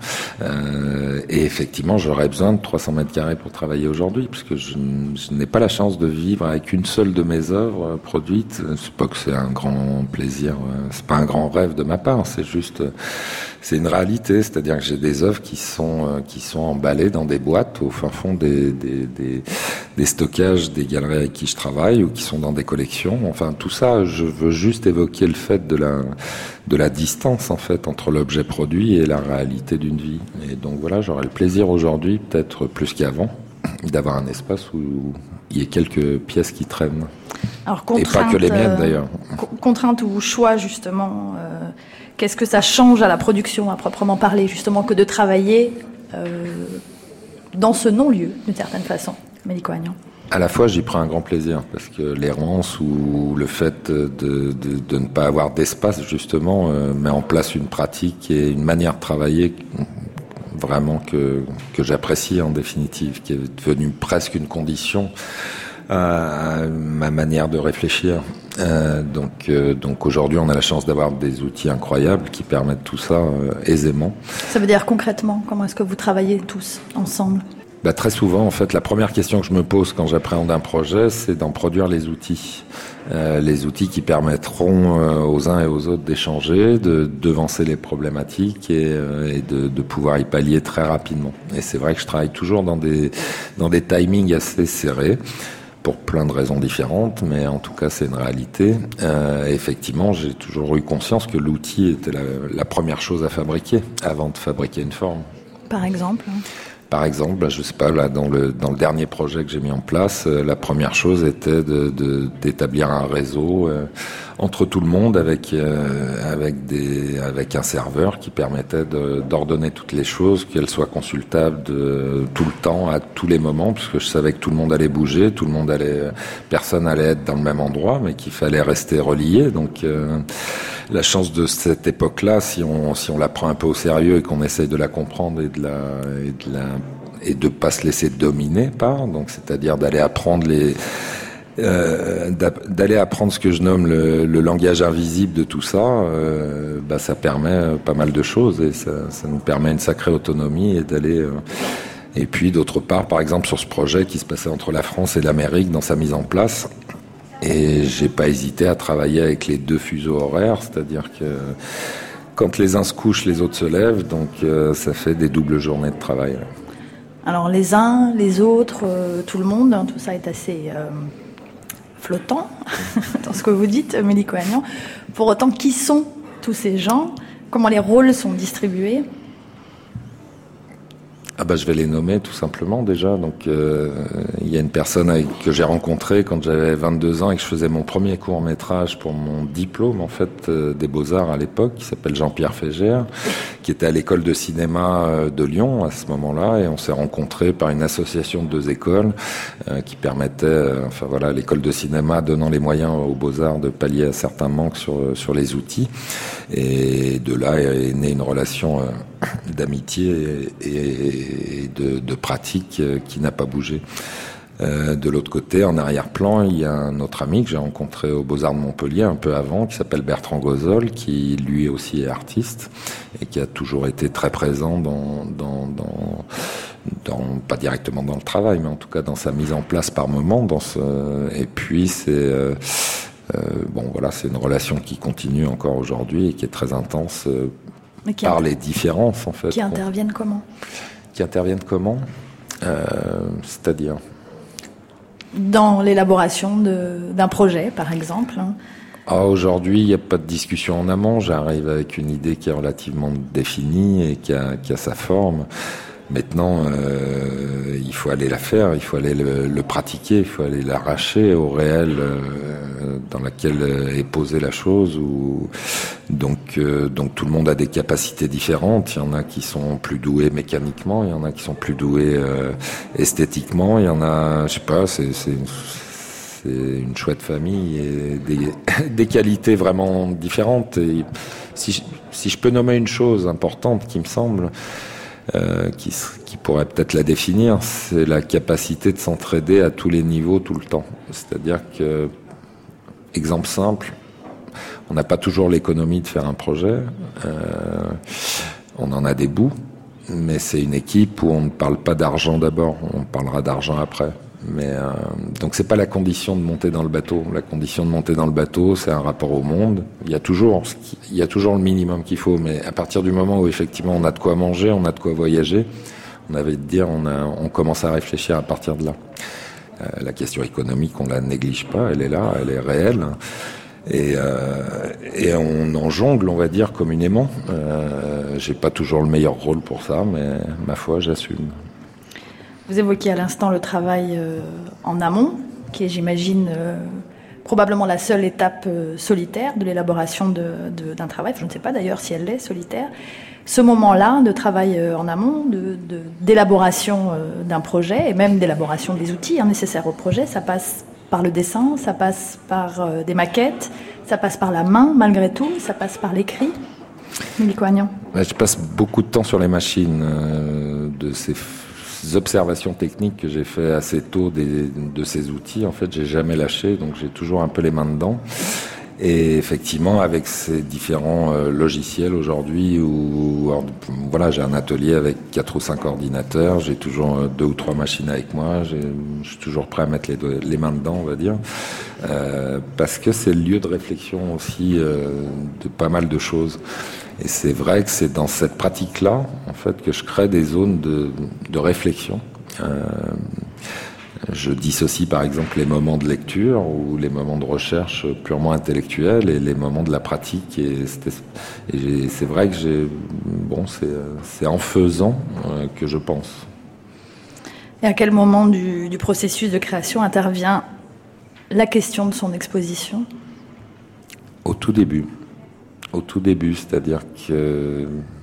S3: Et effectivement, j'aurais besoin de 300 mètres carrés pour travailler aujourd'hui, puisque je n'ai pas la chance de vivre avec une seule de mes œuvres produites. C'est pas que c'est un grand plaisir, c'est pas un grand rêve de ma part, c'est juste, c'est une réalité. C'est-à-dire que j'ai des œuvres qui sont emballées dans des boîtes au fin fond des stockages des galeries avec qui je travaille ou qui sont dans des collections. Enfin, tout ça, je veux juste évoquer le fait de la distance, en fait, entre l'objet produit et la réalité d'une vie. Et donc voilà, j'aurais le plaisir aujourd'hui, peut-être plus qu'avant, d'avoir un espace où il y ait quelques pièces qui traînent.
S2: Alors,
S3: et pas que les miennes, d'ailleurs.
S2: Contrainte ou choix, justement, qu'est-ce que ça change à la production, à proprement parler, justement, que de travailler dans ce non-lieu, d'une certaine façon, Mélic Ohanian?
S3: À la fois, j'y prends un grand plaisir, parce que l'errance ou le fait de ne pas avoir d'espace, justement, met en place une pratique et une manière de travailler vraiment que j'apprécie en définitive, qui est devenue presque une condition à ma manière de réfléchir. Donc aujourd'hui, on a la chance d'avoir des outils incroyables qui permettent tout ça aisément.
S2: Ça veut dire concrètement, comment est-ce que vous travaillez tous ensemble?
S3: Très souvent, en fait, la première question que je me pose quand j'appréhende un projet, c'est d'en produire les outils qui permettront aux uns et aux autres d'échanger, de devancer les problématiques et de pouvoir y pallier très rapidement. Et c'est vrai que je travaille toujours dans des timings assez serrés, pour plein de raisons différentes, mais en tout cas c'est une réalité. Effectivement, j'ai toujours eu conscience que l'outil était la première chose à fabriquer avant de fabriquer une forme.
S2: Par exemple,
S3: je sais pas, là, dans le dernier projet que j'ai mis en place, la première chose était d'établir un réseau entre tout le monde avec un serveur qui permettait d'ordonner toutes les choses, qu'elles soient consultables tout le temps, à tous les moments, puisque je savais que tout le monde allait bouger, personne allait être dans le même endroit, mais qu'il fallait rester relié. Donc la chance de cette époque-là, si on la prend un peu au sérieux et qu'on essaye de la comprendre et de pas se laisser dominer par, donc c'est-à-dire d'aller apprendre ce que je nomme le langage invisible de tout ça, ça permet pas mal de choses et ça nous permet une sacrée autonomie et d'aller. Et puis d'autre part, par exemple sur ce projet qui se passait entre la France et l'Amérique dans sa mise en place. Et j'ai pas hésité à travailler avec les deux fuseaux horaires, c'est-à-dire que quand les uns se couchent, les autres se lèvent, donc ça fait des doubles journées de travail.
S2: Alors les uns, les autres, tout le monde, tout ça est assez flottant dans ce que vous dites, Mélic Ohanian. Pour autant, qui sont tous ces gens? Comment les rôles sont distribués?
S3: Je vais les nommer tout simplement déjà. Donc il y a une personne que j'ai rencontrée quand j'avais 22 ans et que je faisais mon premier court-métrage pour mon diplôme en fait des Beaux-Arts à l'époque, qui s'appelle Jean-Pierre Fégère, qui était à l'école de cinéma de Lyon à ce moment-là, et on s'est rencontrés par une association de deux écoles qui permettait, l'école de cinéma donnant les moyens aux Beaux-Arts de pallier à certains manques sur les outils, et de là est née une relation d'amitié et de pratique qui n'a pas bougé. De l'autre côté, en arrière-plan, il y a un autre ami que j'ai rencontré aux Beaux-Arts de Montpellier un peu avant, qui s'appelle Bertrand Gozol, qui lui aussi est artiste et qui a toujours été très présent pas directement dans le travail, mais en tout cas dans sa mise en place par moment. Et puis c'est c'est une relation qui continue encore aujourd'hui et qui est très intense. Par les différences, en fait.
S2: Qui interviennent comment?
S3: C'est-à-dire
S2: dans l'élaboration d'un projet, par exemple.
S3: Aujourd'hui, il n'y a pas de discussion en amont. J'arrive avec une idée qui est relativement définie et qui a sa forme. Maintenant, il faut aller la faire, il faut aller le pratiquer, il faut aller l'arracher au réel dans laquelle est posée la chose. Donc tout le monde a des capacités différentes. Il y en a qui sont plus doués mécaniquement, il y en a qui sont plus doués esthétiquement. Il y en a, je sais pas, c'est une chouette famille et des qualités vraiment différentes. Et si je peux nommer une chose importante qui me semble, qui pourrait peut-être la définir, c'est la capacité de s'entraider à tous les niveaux tout le temps. C'est-à-dire que, exemple simple, on n'a pas toujours l'économie de faire un projet, on en a des bouts, mais c'est une équipe où on ne parle pas d'argent d'abord, on parlera d'argent après. Donc c'est pas la condition de monter dans le bateau. La condition de monter dans le bateau, c'est un rapport au monde. Il y a toujours le minimum qu'il faut, mais à partir du moment où effectivement on a de quoi manger, on a de quoi voyager, on avait de dire, on commence à réfléchir à partir de là. La question économique, on la néglige pas, elle est là, elle est réelle. Et on en jongle, on va dire, communément. J'ai pas toujours le meilleur rôle pour ça, mais ma foi, j'assume.
S2: Vous évoquiez à l'instant le travail en amont, qui est, j'imagine, probablement la seule étape solitaire de l'élaboration d'un travail. Je ne sais pas d'ailleurs si elle l'est solitaire. Ce moment-là de travail en amont, d'élaboration d'un projet et même d'élaboration des outils nécessaires au projet, ça passe par le dessin, ça passe par des maquettes, ça passe par la main malgré tout, ça passe par l'écrit. Mélique Oignan.
S3: Je passe beaucoup de temps sur les machines, de ces observations techniques que j'ai fait assez tôt de ces outils. En fait, j'ai jamais lâché, donc j'ai toujours un peu les mains dedans. Et effectivement, avec ces différents logiciels aujourd'hui, voilà, j'ai un atelier avec 4 ou 5 ordinateurs, j'ai toujours 2 ou 3 machines avec moi, je suis toujours prêt à mettre les mains dedans, on va dire, parce que c'est le lieu de réflexion aussi de pas mal de choses. Et c'est vrai que c'est dans cette pratique-là, en fait, que je crée des zones de réflexion. Je dissocie par exemple les moments de lecture ou les moments de recherche purement intellectuels et les moments de la pratique. Et c'est vrai que c'est en faisant que je pense.
S2: Et à quel moment du processus de création intervient la question de son exposition ?
S3: Au tout début. Au tout début, c'est-à-dire que...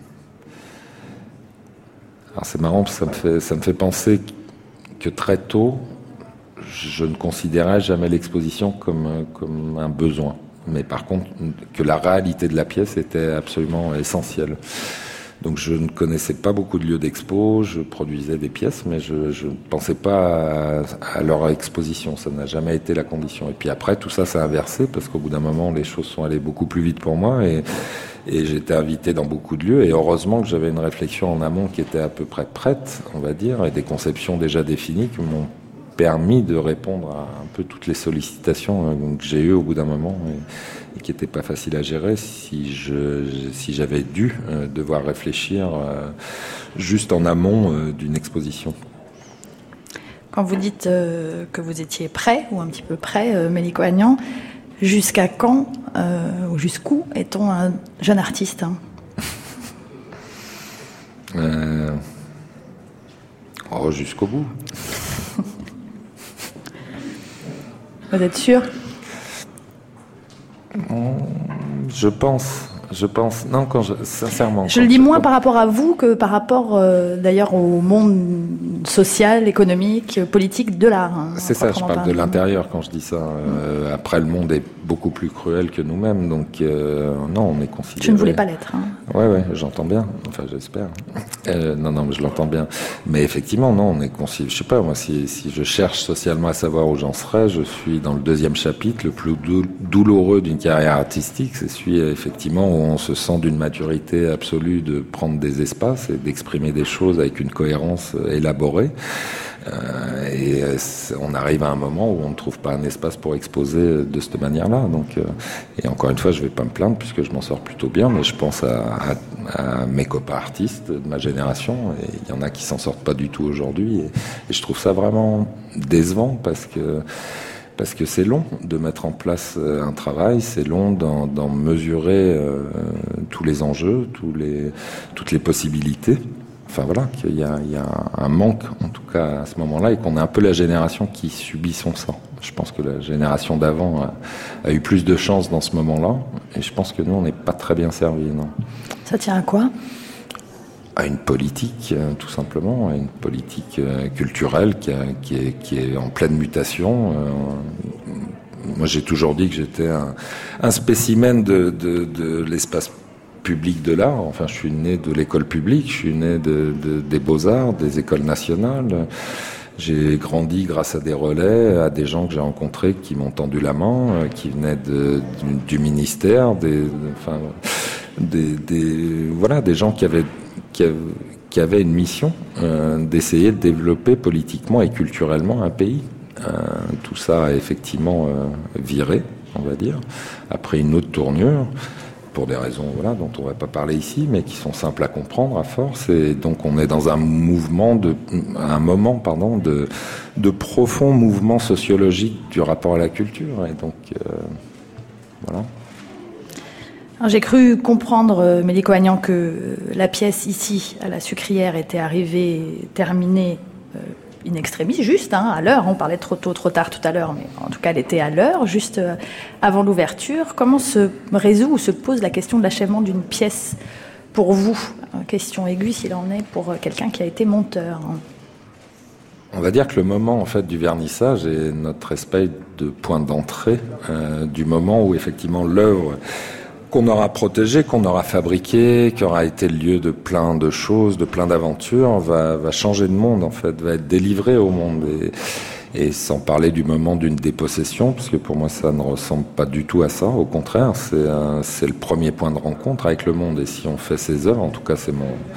S3: Alors c'est marrant parce que ça me fait penser que très tôt, je ne considérais jamais l'exposition comme un besoin. Mais par contre, que la réalité de la pièce était absolument essentielle. Donc je ne connaissais pas beaucoup de lieux d'expo, je produisais des pièces, mais je ne pensais pas à leur exposition. Ça n'a jamais été la condition. Et puis après, tout ça s'est inversé, parce qu'au bout d'un moment, les choses sont allées beaucoup plus vite pour moi. Et j'étais invité dans beaucoup de lieux, et heureusement que j'avais une réflexion en amont qui était à peu près prête, on va dire, et des conceptions déjà définies qui m'ont permis de répondre à un peu toutes les sollicitations que j'ai eues au bout d'un moment et qui n'étaient pas faciles à gérer si j'avais dû devoir réfléchir juste en amont d'une exposition.
S2: Quand vous dites que vous étiez prêt, ou un petit peu prêt, Mélique Oignan, jusqu'à quand ou jusqu'où est-on un jeune artiste
S3: Jusqu'au bout.
S2: Vous êtes sûr ?
S3: Je pense. Non, sincèrement.
S2: Je le dis moins par rapport à vous que par rapport, d'ailleurs, au monde social, économique, politique de l'art.
S3: C'est ça, je parle de l'intérieur quand je dis ça. Après, le monde est beaucoup plus cruel que nous-mêmes, donc non, on est considéré...
S2: Je ne voulais pas l'être.
S3: Ouais, j'entends bien. Enfin, j'espère. Non, je l'entends bien. Mais effectivement, non, on est considéré... Je sais pas, moi, si je cherche socialement à savoir où j'en serais, je suis dans le 2e chapitre, le plus douloureux d'une carrière artistique. C'est celui, effectivement, où on se sent d'une maturité absolue de prendre des espaces et d'exprimer des choses avec une cohérence élaborée. Et on arrive à un moment où on ne trouve pas un espace pour exposer de cette manière-là. Donc, et encore une fois, je vais pas me plaindre puisque je m'en sors plutôt bien, mais je pense à mes copains artistes de ma génération, et il y en a qui s'en sortent pas du tout aujourd'hui, et je trouve ça vraiment décevant parce que c'est long de mettre en place un travail, c'est long d'en mesurer tous les enjeux, toutes les possibilités. Enfin voilà, qu'il y a un manque, en tout cas à ce moment-là, et qu'on est un peu la génération qui subit son sort. Je pense que la génération d'avant a eu plus de chance dans ce moment-là, et je pense que nous, on n'est pas très bien servis, non.
S2: Ça tient à quoi ?
S3: À une politique, tout simplement, à une politique culturelle qui est en pleine mutation. Moi, j'ai toujours dit que j'étais un spécimen de l'espace public de l'art. Enfin, je suis né de l'école publique, je suis né des beaux-arts, des écoles nationales. J'ai grandi grâce à des relais, à des gens que j'ai rencontrés qui m'ont tendu la main, qui venaient du ministère, des gens qui avaient une mission d'essayer de développer politiquement et culturellement un pays. Tout ça a effectivement viré, on va dire, après une autre tournure, pour des raisons dont on ne va pas parler ici, mais qui sont simples à comprendre à force. Et donc on est dans un moment de profond mouvement sociologique du rapport à la culture. Et donc voilà.
S2: Alors, j'ai cru comprendre, Mélique Oignan, que la pièce ici, à la Sucrière, était arrivée, terminée in extremis, juste à l'heure. On parlait trop tôt, trop tard tout à l'heure, mais en tout cas, elle était à l'heure, juste avant l'ouverture. Comment se résout ou se pose la question de l'achèvement d'une pièce pour vous? Question aiguë s'il en est pour quelqu'un qui a été monteur.
S3: On va dire que le moment en fait du vernissage est notre espèce de point d'entrée du moment où effectivement l'œuvre qu'on aura protégée, qu'on aura fabriquée, qui aura été le lieu de plein de choses, de plein d'aventures, va changer de monde en fait, va être délivrée au monde. Et sans parler du moment d'une dépossession, parce que pour moi ça ne ressemble pas du tout à ça. Au contraire, c'est le premier point de rencontre avec le monde. Et si on fait ces œuvres, en tout cas c'est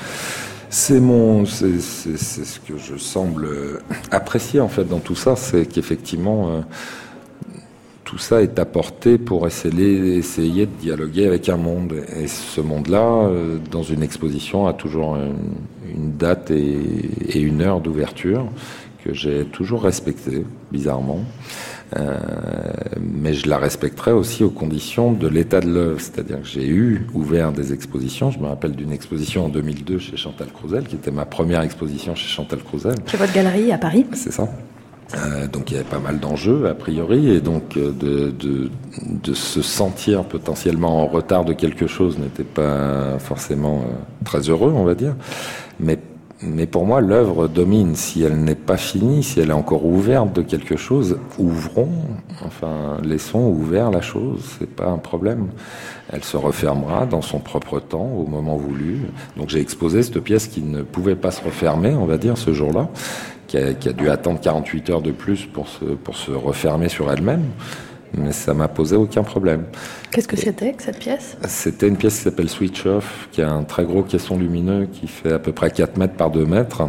S3: ce que je semble apprécier en fait dans tout ça, c'est qu'effectivement tout ça est apporté pour essayer de dialoguer avec un monde. Et ce monde-là, dans une exposition, a toujours une date et une heure d'ouverture que j'ai toujours respectée, bizarrement. Mais je la respecterai aussi aux conditions de l'état de l'œuvre. C'est-à-dire que j'ai ouvert des expositions. Je me rappelle d'une exposition en 2002 chez Chantal Crousel, qui était ma première exposition chez Chantal Crousel.
S2: Chez votre galerie à Paris.
S3: C'est ça. Donc il y avait pas mal d'enjeux a priori, et donc de se sentir potentiellement en retard de quelque chose n'était pas forcément très heureux, on va dire. Mais pour moi, l'œuvre domine. Si elle n'est pas finie, si elle est encore ouverte de quelque chose, laissons ouvert la chose, c'est pas un problème. Elle se refermera dans son propre temps, au moment voulu. Donc j'ai exposé cette pièce qui ne pouvait pas se refermer, on va dire, ce jour-là, qui a dû attendre 48 heures de plus pour se refermer sur elle-même. Mais ça m'a posé aucun problème.
S2: Qu'est-ce que c'était que cette pièce ?
S3: C'était une pièce qui s'appelle Switch Off, qui a un très gros caisson lumineux qui fait à peu près 4 mètres par 2 mètres,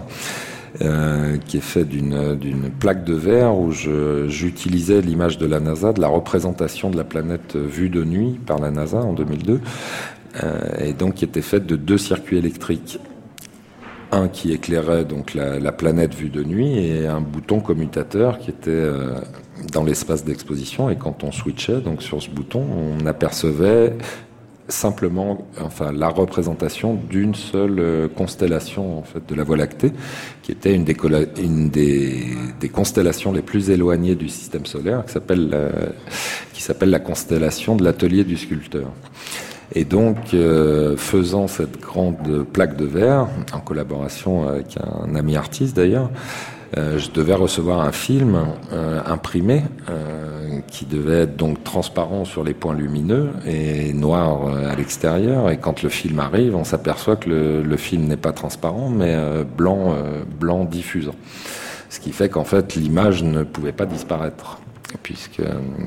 S3: qui est fait d'une plaque de verre où j'utilisais l'image de la NASA, de la représentation de la planète vue de nuit par la NASA en 2002, et donc qui était faite de 2 circuits électriques. Un qui éclairait donc la planète vue de nuit et un bouton commutateur qui était dans l'espace d'exposition, et quand on switchait donc sur ce bouton, on apercevait simplement la représentation d'une seule constellation en fait de la Voie lactée, qui était une des constellations les plus éloignées du système solaire, qui s'appelle la constellation de l'atelier du sculpteur. Et donc, faisant cette grande plaque de verre, en collaboration avec un ami artiste d'ailleurs, je devais recevoir un film imprimé qui devait être donc transparent sur les points lumineux et noir à l'extérieur. Et quand le film arrive, on s'aperçoit que le film n'est pas transparent, mais blanc diffusant. Ce qui fait qu'en fait, l'image ne pouvait pas disparaître, puisque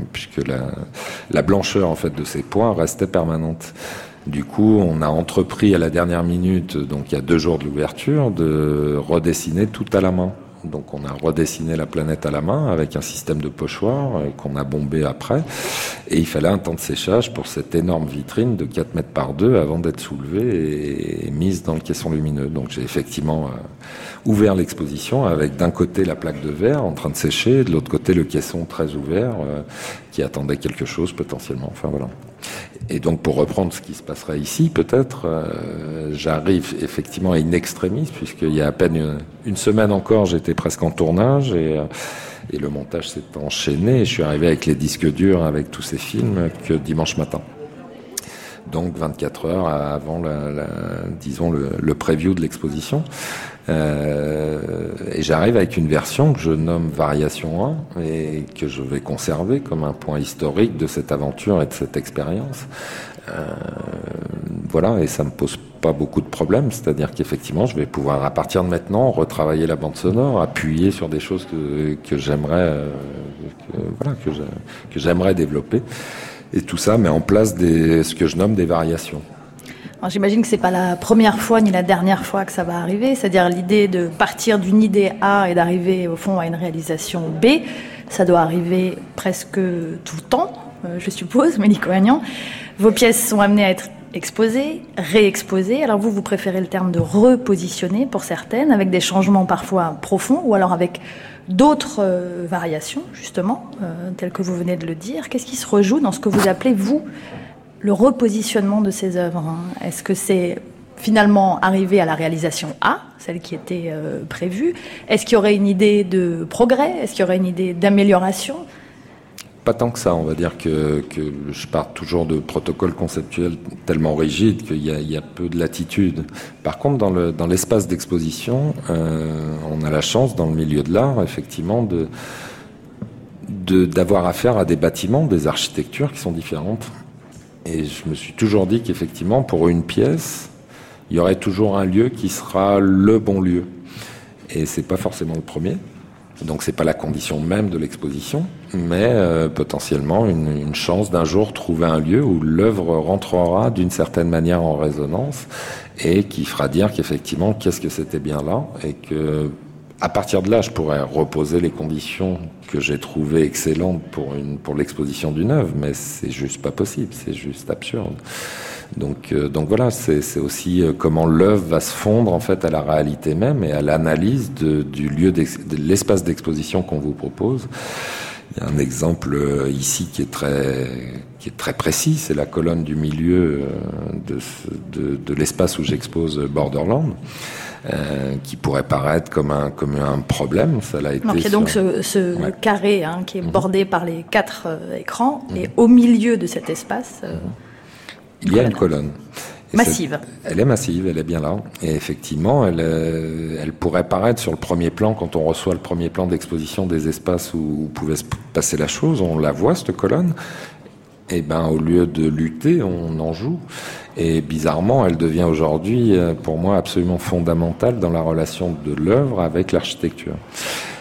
S3: la blancheur en fait de ces points restait permanente. Du coup, on a entrepris à la dernière minute, donc il y a 2 jours de l'ouverture, de redessiner tout à la main. Donc on a redessiné la planète à la main avec un système de pochoir qu'on a bombé après, et il fallait un temps de séchage pour cette énorme vitrine de 4 mètres par 2 avant d'être soulevée et mise dans le caisson lumineux. Donc j'ai effectivement ouvert l'exposition avec d'un côté la plaque de verre en train de sécher, et de l'autre côté le caisson très ouvert qui attendait quelque chose potentiellement. Enfin voilà. Et donc pour reprendre ce qui se passerait ici, peut-être, j'arrive effectivement à in extremis, puisqu'il y a à peine une semaine encore, j'étais presque en tournage, et le montage s'est enchaîné, et je suis arrivé avec les disques durs, avec tous ces films, que dimanche matin. Donc 24 heures avant le preview de l'exposition. Et j'arrive avec une version que je nomme Variation 1 et que je vais conserver comme un point historique de cette aventure et de cette expérience. Voilà, et ça me pose pas beaucoup de problèmes, c'est-à-dire qu'effectivement je vais pouvoir à partir de maintenant retravailler la bande sonore, appuyer sur des choses que j'aimerais que j'aimerais développer, et tout ça met en place ce que je nomme des variations.
S2: Alors, j'imagine que c'est pas la première fois ni la dernière fois que ça va arriver, c'est-à-dire l'idée de partir d'une idée A et d'arriver au fond à une réalisation B, ça doit arriver presque tout le temps, je suppose, Mélique Ohanian. Vos pièces sont amenées à être exposées, réexposées, alors vous préférez le terme de repositionner pour certaines, avec des changements parfois profonds, ou alors avec d'autres variations, justement, telles que vous venez de le dire. Qu'est-ce qui se rejoue dans ce que vous appelez, vous, le repositionnement de ces œuvres ? Est-ce que c'est finalement arriver à la réalisation A, celle qui était prévue. Est-ce qu'il y aurait une idée de progrès? Est-ce qu'il y aurait une idée d'amélioration?
S3: Pas tant que ça, on va dire que je pars toujours de protocoles conceptuels tellement rigides qu'il y a peu de latitude. Par contre, dans l'espace d'exposition, on a la chance, dans le milieu de l'art, effectivement, d'avoir affaire à des bâtiments, des architectures qui sont différentes. Et je me suis toujours dit qu'effectivement, pour une pièce, il y aurait toujours un lieu qui sera le bon lieu. Et c'est pas forcément le premier. Donc c'est pas la condition même de l'exposition, mais potentiellement une chance d'un jour trouver un lieu où l'œuvre rentrera d'une certaine manière en résonance et qui fera dire qu'effectivement qu'est-ce que c'était bien là, et que à partir de là je pourrais reposer les conditions que j'ai trouvées excellentes pour l'exposition d'une œuvre, mais c'est juste pas possible, c'est juste absurde. Donc voilà, c'est aussi comment l'œuvre va se fondre en fait à la réalité même et à l'analyse du lieu de l'espace d'exposition qu'on vous propose. Il y a un exemple ici qui est très précis, c'est la colonne du milieu de l'espace où j'expose Borderland. Qui pourrait paraître comme un problème, ça l'a été.
S2: Donc il y a donc ce carré qui est bordé par les 4 écrans, et au milieu de cet espace,
S3: il y a une colonne.
S2: Massive.
S3: Elle est massive, elle est bien là. Et effectivement, elle pourrait paraître sur le premier plan, quand on reçoit le premier plan d'exposition des espaces où pouvait se passer la chose, on la voit, cette colonne. Et ben, au lieu de lutter, on en joue. Et bizarrement, elle devient aujourd'hui, pour moi, absolument fondamentale dans la relation de l'œuvre avec l'architecture. Pourquoi ?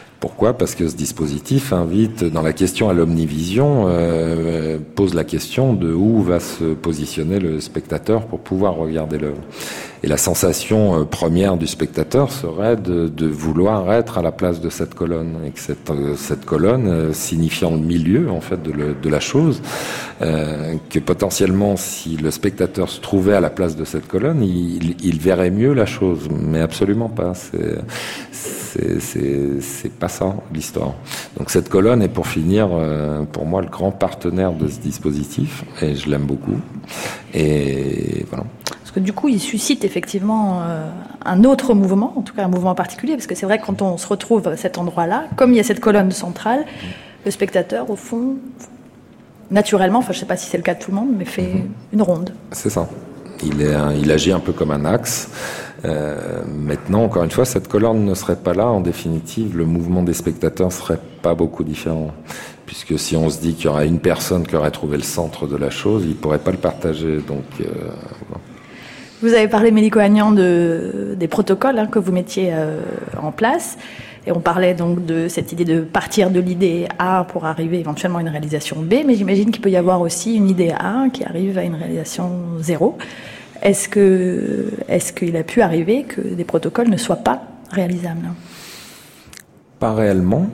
S3: Parce que ce dispositif invite, dans la question à l'omnivision, pose la question de où va se positionner le spectateur pour pouvoir regarder l'œuvre. Et la sensation première du spectateur serait de vouloir être à la place de cette colonne, et que cette colonne, signifiant le milieu en fait de la chose, que potentiellement, si le spectateur se trouvait à la place de cette colonne, il verrait mieux la chose, mais absolument pas. C'est pas ça l'histoire. Donc cette colonne est, pour finir, pour moi, le grand partenaire de ce dispositif, et je l'aime beaucoup. Et voilà.
S2: Parce que du coup, il suscite effectivement un autre mouvement, en tout cas un mouvement particulier, parce que c'est vrai que quand on se retrouve à cet endroit-là, comme il y a cette colonne centrale, le spectateur, au fond, naturellement, enfin je ne sais pas si c'est le cas de tout le monde, mais fait une ronde.
S3: C'est ça. Il agit un peu comme un axe. Maintenant, encore une fois, cette colonne ne serait pas là. En définitive, le mouvement des spectateurs serait pas beaucoup différent. Puisque si on se dit qu'il y aura une personne qui aurait trouvé le centre de la chose, il ne pourrait pas le partager. Donc,
S2: Vous avez parlé, Mélique Ohanian, des protocoles que vous mettiez en place. Et on parlait donc de cette idée de partir de l'idée A pour arriver éventuellement à une réalisation B. Mais j'imagine qu'il peut y avoir aussi une idée A qui arrive à une réalisation 0. Est-ce qu'il a pu arriver que des protocoles ne soient pas réalisables ?
S3: Pas réellement,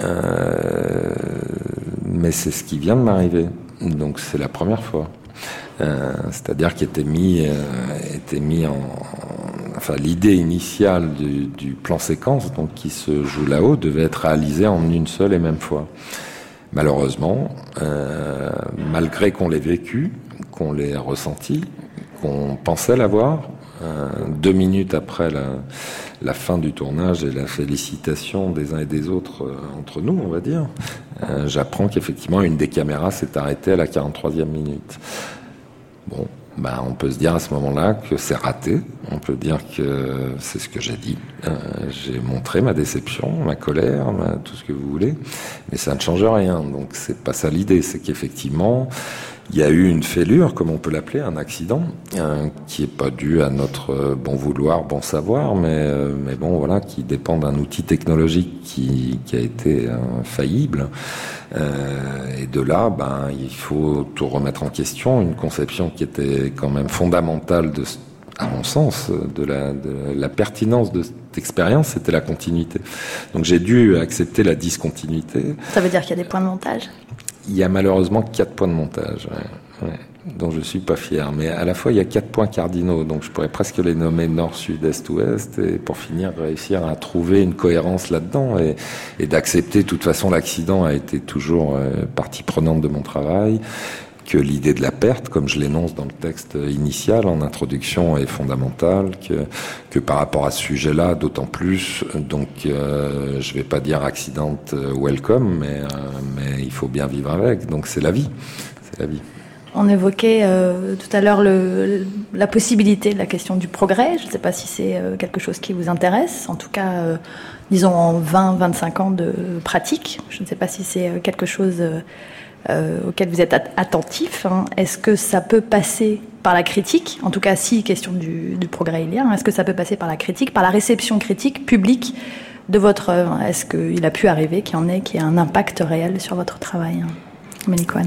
S3: mais c'est ce qui vient de m'arriver. Donc c'est la première fois. C'est-à-dire qu'il était mis en... Enfin, l'idée initiale du plan séquence, donc qui se joue là-haut, devait être réalisée en une seule et même fois. Malheureusement, malgré qu'on l'ait vécu, qu'on l'ait ressenti, qu'on pensait l'avoir, 2 minutes après la fin du tournage et la félicitation des uns et des autres entre nous, on va dire, j'apprends qu'effectivement une des caméras s'est arrêtée à la 43e minute. Bon, on peut se dire à ce moment-là que c'est raté. On peut dire que c'est ce que j'ai dit. J'ai montré ma déception, ma colère, tout ce que vous voulez, mais ça ne change rien. Donc c'est pas ça l'idée, c'est qu'effectivement il y a eu une fêlure, comme on peut l'appeler, un accident, qui est pas dû à notre bon vouloir, bon savoir, mais bon voilà, qui dépend d'un outil technologique qui a été faillible. Et de là, il faut tout remettre en question. Une conception qui était quand même fondamentale à mon sens, de la pertinence de cette expérience, c'était la continuité. Donc j'ai dû accepter la discontinuité.
S2: Ça veut dire qu'il y a des points de montage ?
S3: Il y a malheureusement 4 points de montage, dont je suis pas fier. Mais à la fois, il y a 4 points cardinaux, donc je pourrais presque les nommer nord, sud, est, ouest, et pour finir, réussir à trouver une cohérence là-dedans et d'accepter. De toute façon, l'accident a été toujours partie prenante de mon travail, que l'idée de la perte, comme je l'énonce dans le texte initial, en introduction, est fondamentale, que par rapport à ce sujet-là, d'autant plus, donc je vais pas dire accident welcome, mais il faut bien vivre avec, donc c'est la vie.
S2: On évoquait tout à l'heure la possibilité de la question du progrès. Je ne sais pas si c'est quelque chose qui vous intéresse. En tout cas, disons en 20-25 ans de pratique. Je ne sais pas si c'est quelque chose auquel vous êtes attentif. Est-ce que ça peut passer par la critique ? En tout cas, si question du progrès il y a. Est-ce que ça peut passer par la critique, par la réception critique publique de votre œuvre ? Est-ce qu'il a pu arriver qu'il y ait un impact réel sur votre travail, Mélique Ohanian ?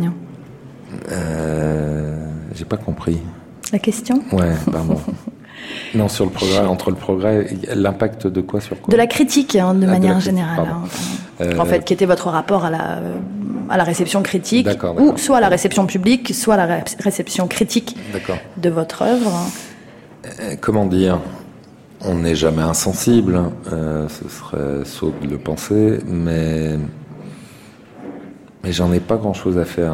S3: J'ai pas compris.
S2: La question ?
S3: Ouais, pardon. Non, sur le progrès, entre le progrès, l'impact de quoi sur quoi ?
S2: De la critique, de manière générale. En fait, qui était votre rapport à la réception critique, d'accord. Ou soit à la réception publique, soit à la réception critique de votre œuvre.
S3: Comment dire ? On n'est jamais insensible, ce serait sot de le penser, mais j'en ai pas grand-chose à faire.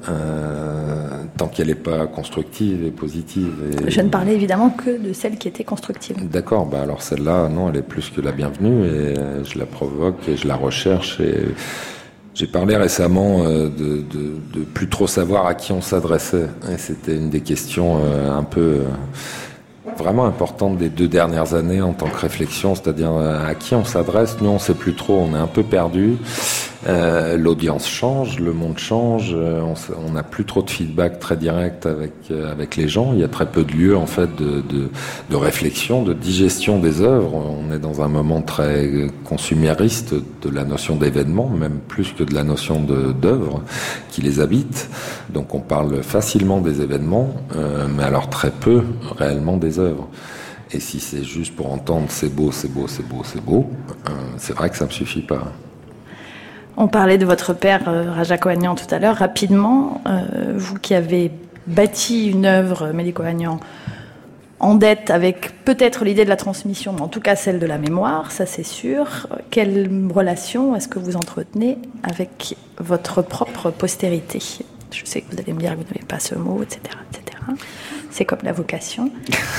S3: Tant qu'elle n'est pas constructive et positive.
S2: Je ne parlais évidemment que de celle qui était constructive.
S3: D'accord, alors celle-là, non, elle est plus que la bienvenue et je la provoque et je la recherche. Et j'ai parlé récemment de plus trop savoir à qui on s'adressait. Et c'était une des questions un peu vraiment importante des 2 dernières années en tant que réflexion, c'est-à-dire à qui on s'adresse. Nous, on ne sait plus trop, on est un peu perdu. L'audience change, le monde change, on n'a plus trop de feedback très direct avec les gens. Il y a très peu de lieux en fait de réflexion, de digestion des œuvres. On est dans un moment très consumériste de la notion d'événement, même plus que de la notion d'œuvre qui les habite. Donc on parle facilement des événements, mais alors très peu réellement des œuvres. Et si c'est juste pour entendre c'est beau, c'est beau, c'est beau, c'est beau, c'est vrai que ça me suffit pas.
S2: On parlait de votre père, Rajak Ohanian, tout à l'heure. Rapidement, vous qui avez bâti une œuvre, Mélique Ohanian, en dette avec peut-être l'idée de la transmission, mais en tout cas celle de la mémoire, ça c'est sûr. Quelle relation est-ce que vous entretenez avec votre propre postérité ? Je sais que vous allez me dire que vous n'avez pas ce mot, etc., etc. C'est comme la vocation.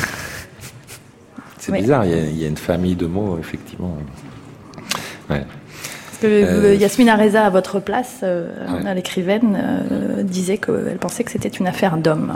S3: C'est bizarre, il y a une famille de mots, effectivement. Ouais.
S2: Yasmina Reza, à votre place, l'écrivaine, disait qu'elle pensait que c'était une affaire d'homme.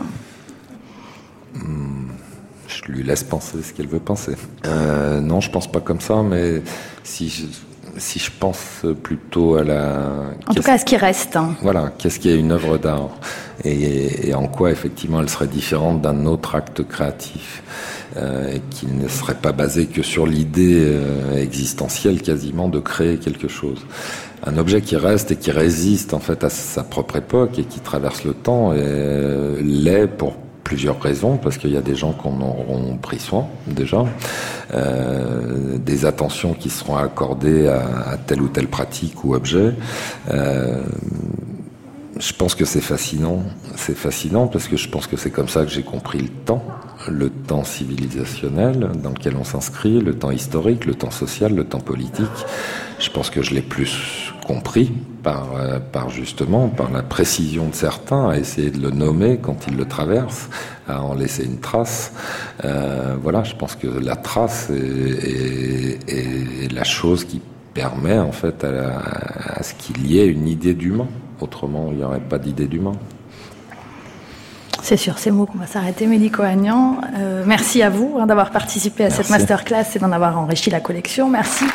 S3: Je lui laisse penser ce qu'elle veut penser. Non, je pense pas comme ça, mais si je pense plutôt à
S2: En tout cas, à ce qui reste.
S3: Voilà, qu'est-ce qui est une œuvre d'art et en quoi, effectivement, elle serait différente d'un autre acte créatif et qui ne serait pas basé que sur l'idée existentielle, quasiment, de créer quelque chose. Un objet qui reste et qui résiste, en fait, à sa propre époque et qui traverse le temps l'est pour plusieurs raisons, parce qu'il y a des gens qui en auront pris soin, déjà, des attentions qui seront accordées à telle ou telle pratique ou objet. Je pense que c'est fascinant. C'est fascinant parce que je pense que c'est comme ça que j'ai compris le temps civilisationnel dans lequel on s'inscrit, le temps historique, le temps social, le temps politique. Je pense que je l'ai plus compris par la précision de certains, à essayer de le nommer quand ils le traversent, à en laisser une trace. Voilà, je pense que la trace est la chose qui permet en fait à ce qu'il y ait une idée d'humain. Autrement, il n'y aurait pas d'idée d'humain.
S2: C'est sur ces mots qu'on va s'arrêter, Mélique Ohanian. Merci à vous d'avoir participé à cette masterclass et d'en avoir enrichi la collection. Merci.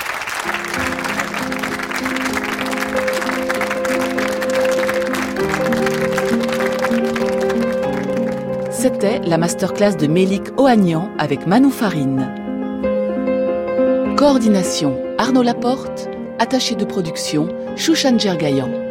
S1: C'était la masterclass de Mélique Ohanian avec Manou Farine. Coordination Arnaud Laporte, attaché de production Chouchan Djergayan.